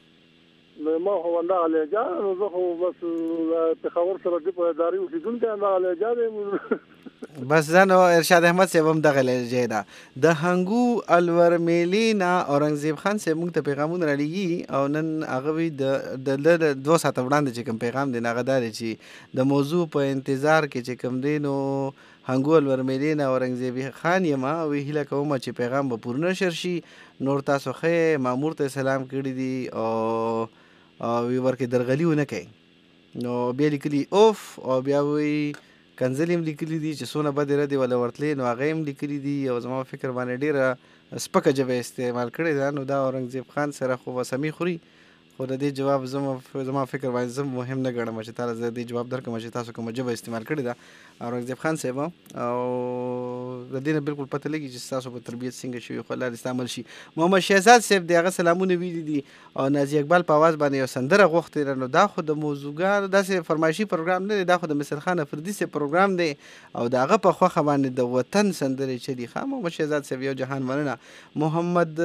ما هو الله عليه جان زه خو بس تخور سره د په اداري وسیدونکو الله عليه جان بس زنه ارشاد احمد صاحب هم دغه لږه ده د هنګو الور میلینا اورنګزیب خان صاحب موږ ته پیغامونه را لګي او نن هغه وی د 2 ساعت وړاندې چې کوم پیغام دی هغه دار چې د موضوع په انتظار کې چې کوم دی نو هنګو الور میلینا اورنګزیب خان یما وی هله کوم چې پیغام به پورن شرشي نور تاسو خې مامور ته سلام کړی دی او وی ورکه درغلیونه کوي نو بیا لیکلی اوف او بیا وی کنزلیم لیکلی دي چې سونه بد ردی ولا ورتلې نو هغه هم لیکلی دي او زما فکر باندې ډیره سپکه جبه استعمال کړی دا نو دا اورنګزیب خان سره خو وسمی خوري خو د دې جواب زما فکر باندې زم مهم نه ګڼم چې تاسو د دې جواب درکوم چې تاسو کوم جبه استعمال کړی دا اورنګزیب خان صاحب او د دې نه بالکل پته لګي چې تاسو په تربیت څنګه شوی خو الله استعمال شي. محمد شهزاد صاحب دغه سلامونه ویلي دي او نازي اقبال په आवाज باندې یو سندره غوښتي نو دا خو د موضوعګار داسې فرمایشي پروګرام نه دی دا خو د مصر خان افریدي سي پروګرام دی او داغه په خوخه باندې د وطن سندره چلی خامو محمد شهزاد صاحب یو جهان مننه. محمد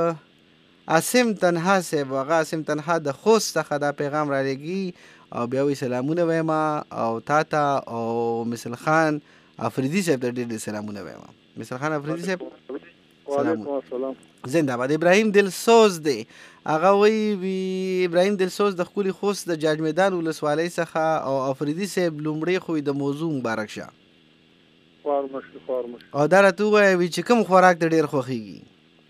عاصم تنها صاحب هغه عاصم تنها د خوست څخه دا پیغام را لګي او بیا وی سلامونه وایم او تاته او مثل خان افریدي صاحب ته ډېر سلامونه وایم. مثل خان افریدي صاحب وعلیکم السلام. زنده باد. ابراهیم دلسوز دی هغه وی ابراهیم دلسوز د خولي خوست د جاج میدان ولسوالۍ څخه او افریدي صاحب لومړی خو د موضوع مبارک شه خورمش او دا راته وی چې کوم خوراک ته ډېر خوښیږي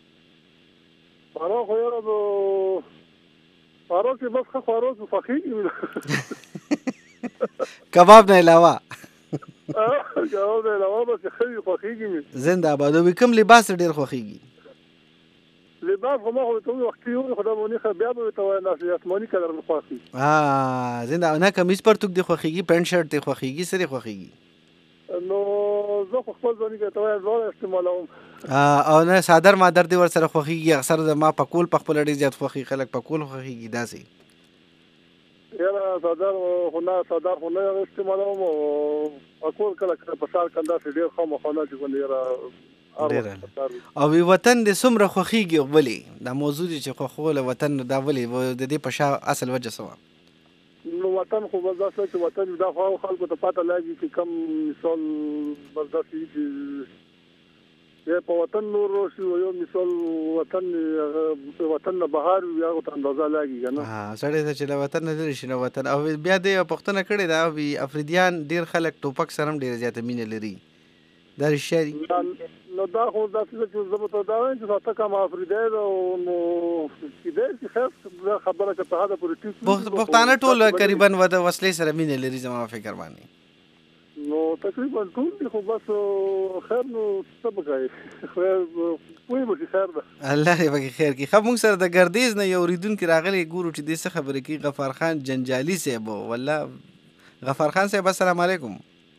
خو یاره خواروک چې بس ښه خواروک خوښېږي کباب نه علاوه کباب نه علاوه بس ښه خوښېږي زنده باد. وی کوم لباس ډېر خوښیږي لباس خو ما خو ته وختي یو خو دا مونږه بیا به ته وای نه آسماني کلر نه خوښي زنده نه کمیس پرتوک دی خوښیږي پینټ شرټ دی خوښیږي سری خوښیږي نو زه خو خپل ځانګړي ته وای زړه استعمالوم او نه صادر مادر دی ور سره خوخیږي اکثر د ما پکول په خپل ډیر زیات خوخي خلک پکول خوخیږي داسې یاره صادر خو نه استعمالوم او پکول کله په سال کنده ډیر خو مخونه چې ګونې او وی وطن د سمره خوخیږي ولی دا موضوع چې خو له وطن دا ولی د دې په شا اصل وجه سوا نو وطن خو برداشت چې وطن دا خو خلکو ته پته لګي چې کم مثال برداشت چې په وطن نور شو یو مثال وطن نه بهر یو ته اندازه لګي کنه سړی چې له وطن نه لري شنو وطن او بیا د پښتنه کړي دا وی افریديان ډیر خلک ټوپک سره ډیر زیاته مینه لري دا شری نو دا خو دا چې زبته دا وایي چې تاسو کوم افریدي نو چې خاص خبره چې په هغه پولیټیک پښتانه ټول تقریبا وسلې سره مینه لري زما فکر باندې نو تقریبا ټول خو بس خیر نو سبقای خیر وای به خیر ده الله دې به خیر کی خو موږ سره د ګردیز نه یو ریدون کې راغلی ګورو چې دې څه خبره کی غفار خان جنجالي صاحب والله غفار خان صاحب السلام علیکم.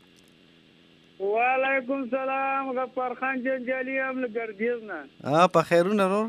وعلیکم السلام غفار خان جنجالي هم له ګردیز نه په خیرونه ورور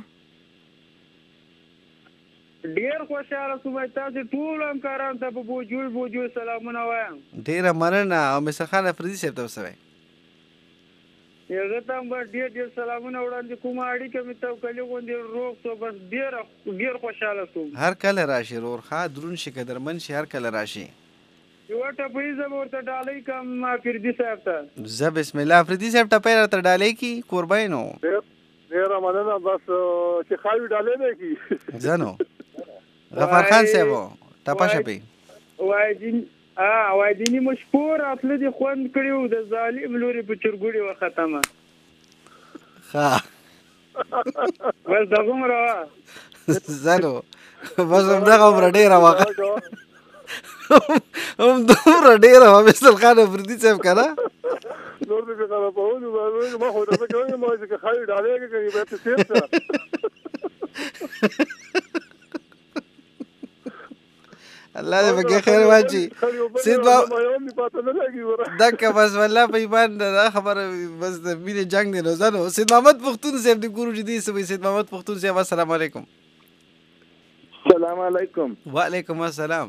ډیر خوشاله سوم تاسو ټول همکاران ته په بوجول سلامونه وایم. ډیر مننه او مصر خان افریدي صاحب ته وسوي یغه ته به ډیر سلامونه وړاندې کوم اړیکه مې تو کلی غوندې روغ سو بس ډیر خوشاله سوم. هر کله راشي رور ښه درون شي قدرمن شي هر کله راشي یو ټپې زه ورته ډالۍ کوم افریدي صاحب ته زه بسم الله افریدي صاحب ټپې راته ډالۍ کی قربانو ډیر مننه بس چې خاوي ډالۍ نه کی زنو غفار خان صاحب ټپه شپي وای دیني مشپور خپل دي خوند کړیو د ظالم لوري په چرګوړي و ختمه ها بس دغه مرا زنو بس همدغه عمره ډېره وه هم دومره ډېره وه مثل خان افریدي صاحب که نه نور دې په خرابولو باندې ما خو درته کوم ما چې خالي ډالېږي کوي بیا ته تېر شه الله دې پکې خیر واچي سید بابا دکه بس والله په ایمان دا خبره بس د مینې جنگ دی نو زنو سید محمد پختون صاحب د ګورو جدي سوي سید محمد پختون صاحب السلام علیکم. السلام علیکم. وعلیکم السلام.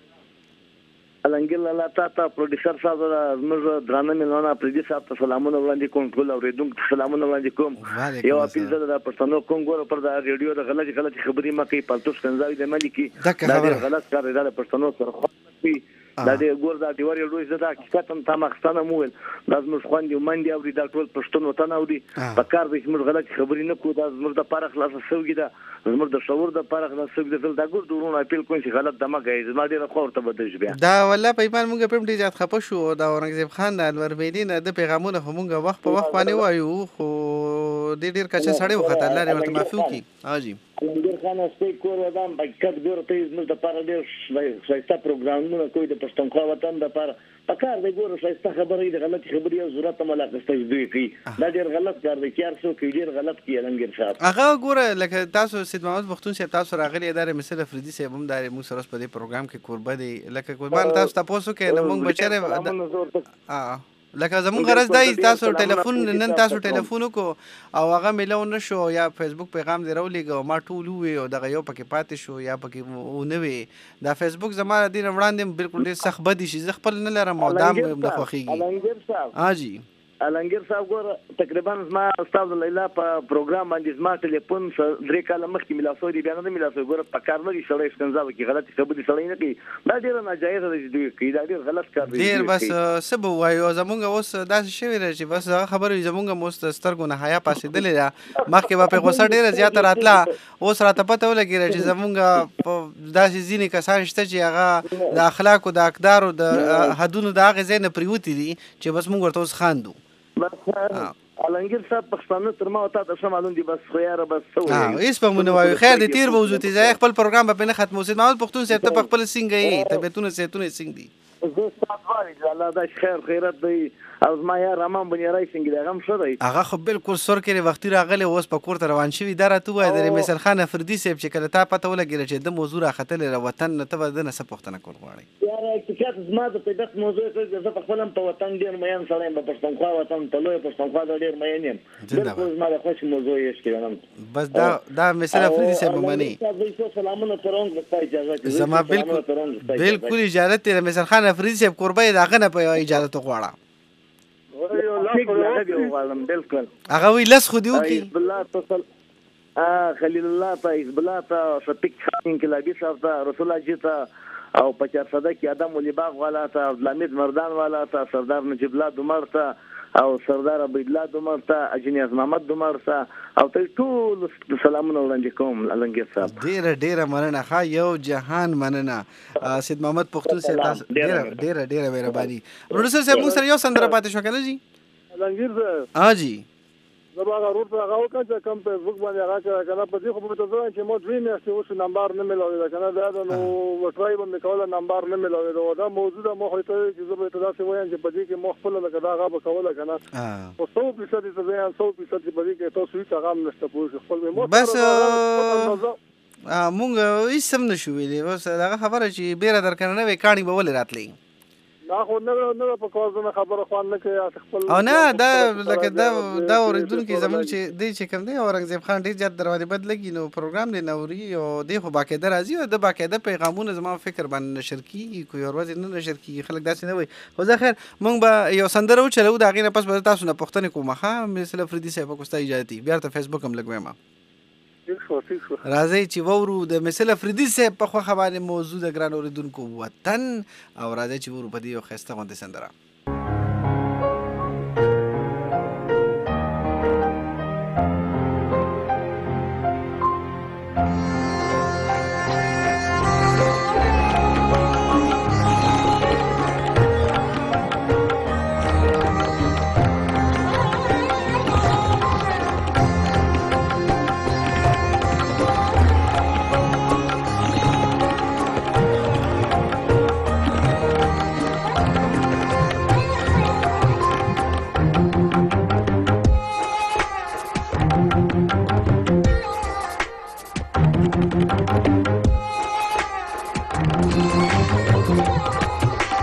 الحمدلله الله تعالی پروډوسر صاحب زموږ درانه ملونه پردي صاحب ته سلامونه وړاندې کوم ټول اوریدونکو ته سلامونه وړاندې کوم. یو اپیل زده د پښتنو کنګور پر د ریډیو د غلط خبرې مکه پالتوس کنځاوي د ملکی دا غلط کار دی د پښتنو سره خو دا د ګور دا دی ورې لوي زده حقیقت هم تمخستانه مول لازم خوندې ومندې او دا ټول پښتون وطن او دی په کار د موږ غلط خبرې نه کوو دا زموږ د پاره خلاص سوګي دا زموږ د شعور د پاره خلاص سوګي دا ګور دورونه اپیل کوم چې غلط دمه غي زما ډیره خو ورته بدش بیا دا والله په ایمان موږ په دې ځات خپه شو دا اورنګزیب خان د انور بیدین د پیغامونه همغه وخت په وخت باندې وایو خو د ډیر کچه سړی وخت الله دې ورته معفو کی حاجی ډیر خان استي کور ودان پکټ ګور ته زموږ د پاره ډیر شایسته پروګرامونه کوي د پښتونخوا وطن د پاره پکار دی ګور شایسته خبرې د غلط خبرې او ضرورت ملاقات دوی کوي دا ډیر غلط کار دی کار څو کوي ډیر غلط کوي لنګر صاحب هغه ګوره لکه تاسو سید محمد پختون صاحب تاسو راغلي ادارې مثل افریدي صاحب هم د موږ سره په دې پروګرام کې قربه دی لکه قربان تاسو تاسو کې موږ بچره لکه زمون غرض دی تاسو ټلیفون نن تاسو ټلیفون کو او هغه ملو نشو یا فیسبوک پیغام دی راولېګو ما ټول وی او دغه یو پکې پاتې شو یا پکې ونه وی دا فیسبوک زماره دین وړاندې بالکل ډېر سخت بدی شي زه خپل نه لرم او دام د خوخيږي ها جی الانګر صاحب ګور تقریبا ما استاد لیلا په پروګرام باندې زما ټلیفون 3 کاله مخکې ملاسو دی بیان نه ملاسو ګور په کار نه دي سړی څنګه کې غلطي خبرې سړی نه کوي دا ډیر ناجایز دی کوي دا ډیر غلط کار دی ډیر بس سبو وایو زمونږ اوس داسې شوی چې بس خبرې زمونږ مستسترګو نه حیا پاسې دلې دا مخکې په غوسه ډیره زیاته راتله اوس راته پته ولګی چې زمونږ داسې ځینې کسان شته چې هغه د اخلاق او د اقدار او د حدونو د هغه ځای نه پریوتی دي چې بس موږ ورته اوس خاندو الانګر صاحب پښتانه تر ما ته د شمالون دی بس خو یاره بس سو هیڅ په مونږ وایو خیر دې تیر موضوع ته ځای خپل پروګرام په نه ختمو سید محمد پختون صاحب ته خپل څنګه یې طبيعتونه سيتونه څنګه دي زه ستاسو الله دا خیرات دی او ما یا رحمان بن رای څنګه دا غم شو دی هغه خو بالکل سر کې وختي راغلی اوس په کور ته روان شوی دا راته وای د مثال خان افریدي صاحب چې کله تا پته ولګی چې د موضوع راختل وطن ته ود نه څه پوښتنه کول غواړي یاره حقیقت زما د طبيعت موضوع ته زه په خپلم په وطن ډیر مېن سره په پښتونخوا وطن ته لوی پښتونخوا ډیر مېن یم بالکل زما د خوښ موضوع یې شکرانم بس دا مثال افریدي صاحب منی سلامونه پرونګ د اجازه زما بالکل اجازه ته مثال خان افریدي صاحب قربای داغه نه په اجازه ته غواړه هغه وی لس خو دیو کی خلیل الله ته حزب الله ته شفیق انقلابی صاحب ته رسول الله جی ته او 50 کې ادم ولي باغ والا ته عبدالحمید مردان والا ته سردار نجیب الله دمر ته او سردار عبد الله دمر ته اجنیاز محمد دمر ته او ته ټول سلامونه وړاندې کوم الانګر صاحب ډیره مننه ښا یو جهان مننه سید محمد پختون صاحب ډیره مهرباني پروډوسر صاحب موږ سره یو سندره پاتې شو کنه جی الانګر صاحب ها جی زما غرور ته هغه وکړه چې کوم فیسبوک باندې هغه کنه په دې خو په تاسو چې مو دوی میاشتې اوس نمبر نه ملوي دا کنه دا نو وټرای باندې کوله نمبر نه ملوي دا موجوده مو خو ته چې زه به تاسو وایم چې په دې کې مو خپل لکه دا هغه کوله کنه او 100% ته ځان 100% په دې کې تاسو هیڅ هغه نشته پوه خپل مو بس مونږ هیڅ سم نشو ویلې بس دا خبره چې بیره درکنه نه وې کاڼي به ولې راتلې دا خو نه په کوزه خبره خوان نه کوي خپل او نه دا لکه دا اوریدونکو زمون چې دی چې کوم دی اورنګزیب خان ډیر زیات دروازه بد لګي نو پروګرام دی نوري او دی خو باقاعده راځي او د باقاعده پیغامونه زما فکر باندې نشر کیږي کوی ورځ نه نشر کیږي خلک داسې نه وي خو ځکه خیر مونږ به یو سندره وچلو دا غینه پس به تاسو نه پښتنه کومه مثل افریدي صاحب کوستا اجازه بیا ته فیسبوک هم لګوي ما راځي چې وورو د مثل افریدي صاحب په خوخه باندې موضوع د ګران اوریدونکو وطن او راځي چې وورو په دې یو خسته غونډه سندره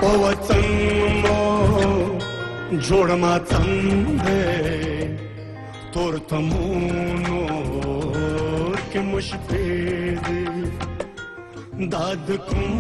وطن مو جوړ ماتم دی تور تمونو کې مشفې دی داد کوم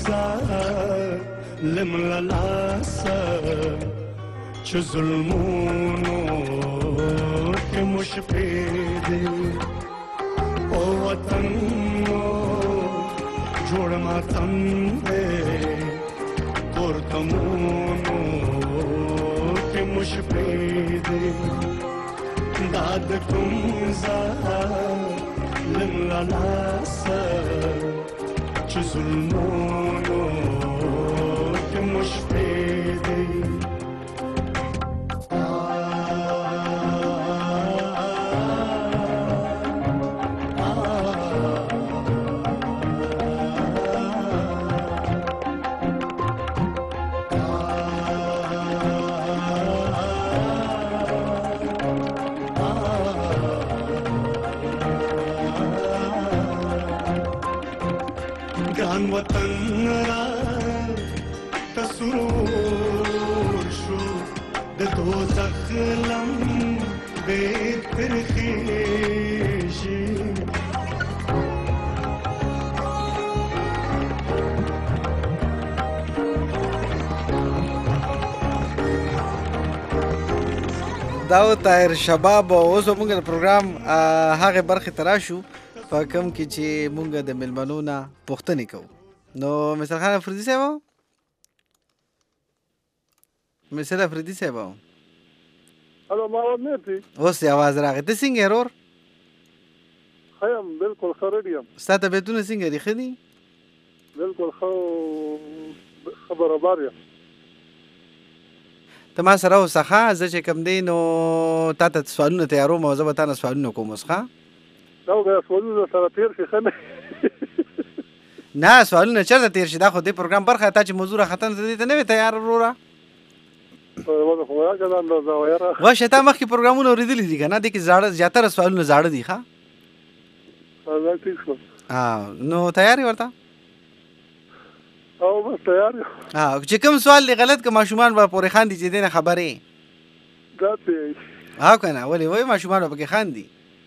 ظالم لاسه چې ظلمونو کې مشفې دی او وطن مو جوړ ماتم دی تور تمونو کې مشفې دی داد کوم ظالم لاسه چې ظلمونو کې مشفې دی وطن را تسرور شو د دوزخ لم بے ترخیشی داو طاهر شباب اوس موږ د پروګرام هغه برخه تراشو په کوم کې چې موږ د ملمنو نه پوښتنې کوو نو مثال خان افریدي صاحب مثال افریدي صاحب الو ما ورنيتي اوس یې आवाज راغی ته څنګه ورور خیم بالکل خردیم ستاسو بیتونه څنګه دي خدي بالکل خبره باریا ته ما سره وسخه زه چې کوم دی نو تاسو سوالونه تیاروم او زه به تاسو سوالونه کوم وسخه نو دا سوالونه سره تیر شي خنه نه سوالونه چرته تیر شي دا خو دې پروګرام برخه ته چې موضوع ختم زدي ته نه تیار وروره واشه تا مخکې پروګرامونه اوریدلي دي کنه د کې زړه زیاتره سوالونه زړه دي ښا نو تیاری ورته او بس تیار چې کوم سوال دی غلط که ماشومان به پورې خاندي چې دینه خبرې ذاتي کنه ولې وای ماشومان به کې خاندي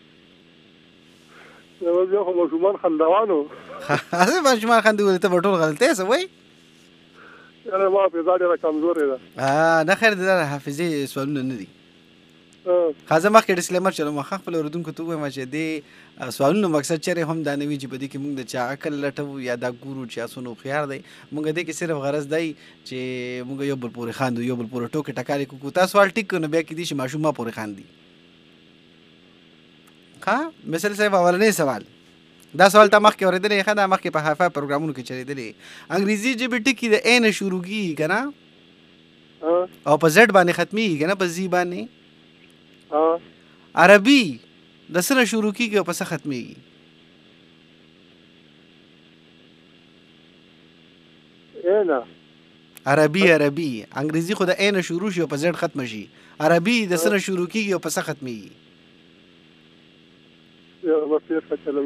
نو بیا خو ماشومان خندوانو ماشومان خاندي ولې ته ټول غلطه څه وای یاره ما په ځاړه کمزورې ده نه خیر دې حافظي سوالونه نه دي خازه مخکې ډیسکلیمر چلو مخ خپل اوردونکو ته وایم چې دې سوالونو مقصد چیرې هم دا نه وي چې په دې کې موږ د چا عقل لټو یا دا ګورو چې اسونو خيار دی موږ دې کې صرف غرض دی چې موږ یو بل پورې خاندو یو بل پورې ټوکې ټکالې کوو تاسو سوال ټیک نو بیا کې دي چې ماشوم ما پورې خاندي ها مثلا صاحب اولنې سوال دا سوال ته مخکې اورېدلې خدا مخکې په حافظ پروګرامونو کې چلیدلې انګریزي ژبه ټکی د عین شروع کیږي کنه او په زد باندې ختمي کنه په زی باندې عربي د سره شروع کیږي او په څه ختميږي اینا عربي انګریزي خو د عین شروع شي او په زد ختم شي عربي د سره شروع کیږي او په څه ختميږي یا ورته فتلم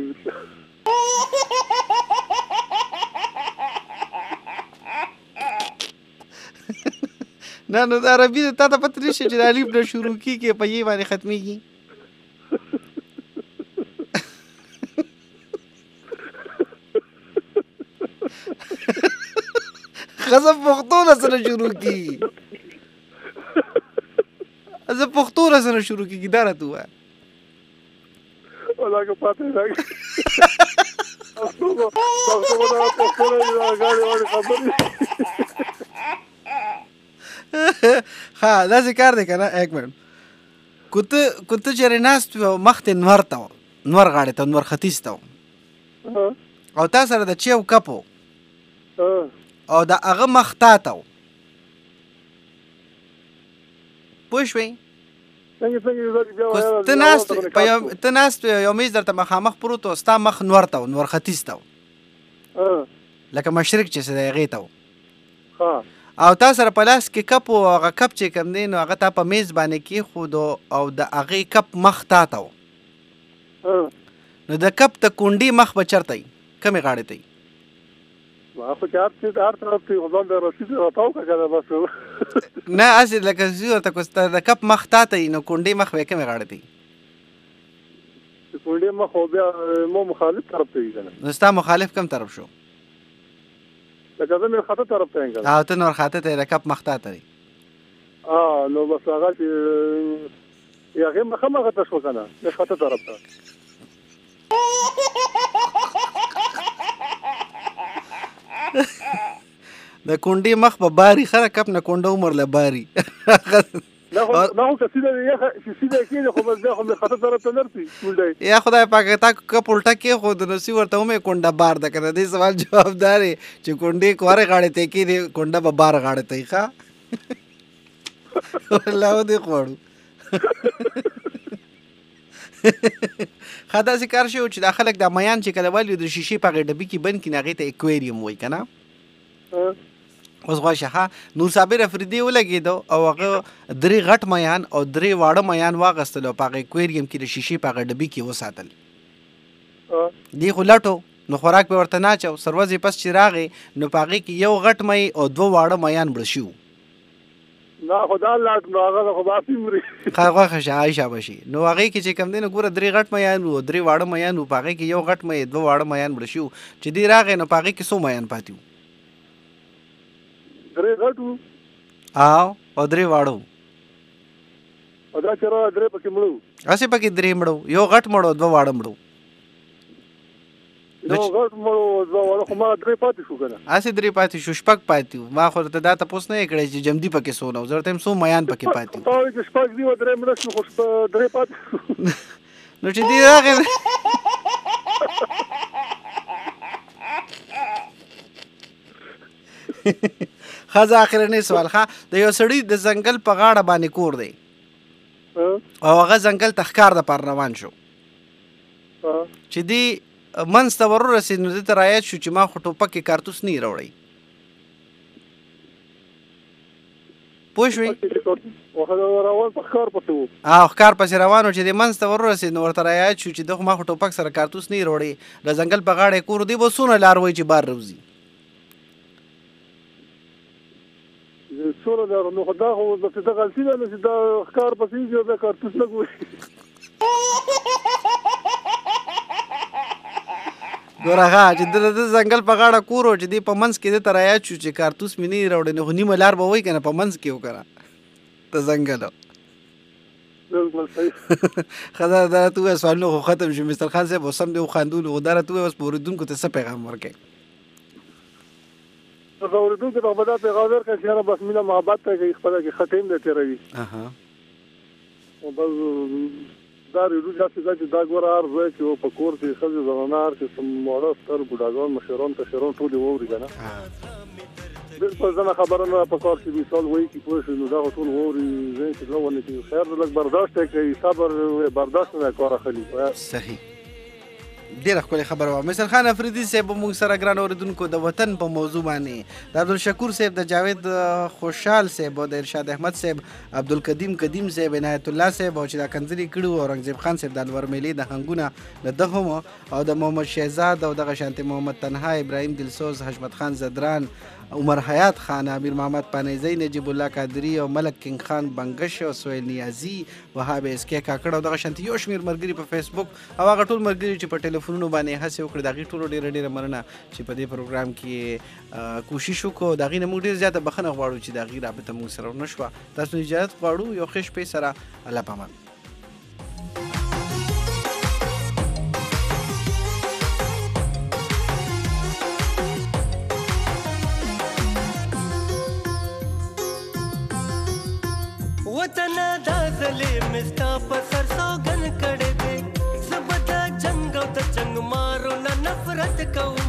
نه نو د عربي ته پته نشي چې د الف نه شروع کیږي په یی باندې ختميږي غضب پښتو سره شروع کیږي از پښتو سره شروع کیږي دا راته وای ولا که پاتې راګي پښتو دا غاړي وړي خبرې ها دا ذکر دی کنه یک منټ کوته چیرې ناست مخ ته نور غاړه ته نور ختیس ته او تاسو سره د چیو کپو او دا هغه مخ ته پوښوي ته ناست یو میز درته مخامخ پروت او ستا مخ نور ختیس ته لکه مشرق چې سره غې ته او تاسو سره په لاس کې کپ او هغه کپ چې کوم دی نو هغه تا په میز باندې کې خود او د هغه کپ مخ تاته نو د کپ ته کونډي مخ بچرتای کمې غاړې ته خو چار چې هر طرف ته خدای د رسید راټاو کړه بس نه اسی لکه زیو ته کوستا د کپ مخ ته نو کونډي مخ وکه مې غاړه دی کونډي مخ خو بیا مو مخالف طرف ته یې نو ستا مخالف کم طرف شو لکه زه مې خاطر طرف ته یم ته نور خاطر ته د کپ مخ ته دی نو بس هغه چې هغه مخه ته شو کنه د خاطر طرف ته د کونډي مخ په باري خره کپ نه کونډه عمر له باري نه خو کسیده یې چې سیده کې خو بس دا خو مې خاطر طرف ته نرسي کونډه یا خدای پاک تا کپ الټا کې خو د نسی ورته مې کونډه بار د کړه دې سوال جوابدار چې کونډي کوره غاړه ته کې دې کونډه به بار غاړه ته ښه الله دې خوړو خدا ذکر شو چې د خلک د میان چې کله ولې د شیشې په ډبې کې بند کې نغې ته اکواریم وای کنه اوس غواشه نور صابر افریدي ولګیدو او هغه درې غټ میان او درې واړه میان واغستلو په اکواریم کې د شیشې په ډبې کې وساتل دی خو لاټو نو خوراک به ورته ناچو سروځي پس چې راغی نو پاغه کې یو غټ مې او دوه واړه میان بل شو نه خدا لاټ نو هغه خو باسي مري هغه خشه عائشہ بشي نو هغه کې چې کم دین ګوره درې غټ میان او درې واړه میان او پاغه کې یو غټ مې دوه واړه میان بل شو چې دی راغی نو پاغه کې سو میان پاتیو درې غټو او درې واړو او دا چر درې پکې مړو اسی پکې درې مړو یو غټ مړو دوه واړه مړو نو غټ مړو دوه واړه خو ما درې پاتې شو کنه اسی درې پاتې شو شپک پاتیو ما خو ته دا تاسو نه کړی چې جمدی پکې سونه زرته هم سو میان پکې پاتیو او چې شپک دی و درې مړ شو خو درې پاتې نو چې دی راغی خزا اخرنی سوال ښه د یو سړی د ځنګل په غاړه باندې کور دی او هغه ځنګل تخکار د پر روان شو چې دی منځ ته ور رسید نو دته رایت شو چې ما خو ټوپک کې کارتوس نه راوړی پوه شوې ښکار پسې روانو چې د منځ ته ور رسید نو ورته رایت شو چې دغه ما خو ټوپک سره کارتوس نه راوړی د ځنګل په غاړه کور دی به څونه لار وای چې بار روزي سوره دا نو خدا خو د څه غلطي ده چې دا ښکار پسې جو دا کارتوس نه ګوري ګورغه چې د ځنګل په غاړه کورو چې دی په منځ کې د ترایات شو چې کارتوس مې نه راوړي نو نیمه لار به وای کنه په منځ کې وکړه ته ځنګل خدا دا تو سوال نو ختم شو مستر خان صاحب وسم دی خواندول غدار تو اوس پوریدونکو ته څه پیغام ورکړي اوریدونکو ته بدا پیغام ورکړي چې بس مینه محبت ته کې خپل کې ختم دی تیروي او بس دا ریډو چې دا ګور ارزه چې په کور کې خځه زنانار چې سموړه ستر بډاګان مشران تشرون ټول ووري کنه بالکل زما خبره نه په کار کې مثال وایي چې پوه شو نو دا ټول ووري زين چې نو ونه کې خیر لږ برداشت کوي صبر برداشت نه کار اخلي صحیح ډیره ښکلې خبره وه مستر خان افریدي صاحب موږ سره ګران اورېدونکو د وطن په موضوع باندې د عبدالشکور صاحب د جاوید خوشحال صاحب او د ارشاد احمد صاحب عبدالقدیم صاحب عنایت الله صاحب او چې دا کنځلې کړي وو اورنګزیب خان صاحب د انور مېلې د هنګونه د دغه او د محمد شهزاد او دغه شانتي محمد تنها ابراهیم دلسوز حشمت خان زدران عمر حیات خان امیر محمد پانیزی نجیب الله قادری او ملک کینګ خان بنگش او سویل نیازی وهاب اس کې کاکړ او دغه شانتي یو شمیر مرګري په فیسبوک او هغه ټول مرګري چې په ټلیفونونو باندې هڅه وکړه دغه ټول ډیره مننه چې په دې پروګرام کې کوشش وکړو دغه نه موږ ډیر زیاته بخنه غواړو چې دغه رابطه موږ سره نشوه تاسو اجازه غواړو یو خوش په سره الله پامان وطن دا زلې مستا په سر سوګن کړه دې زبدا جنگ او د جنگ مارو نه نفرت کوم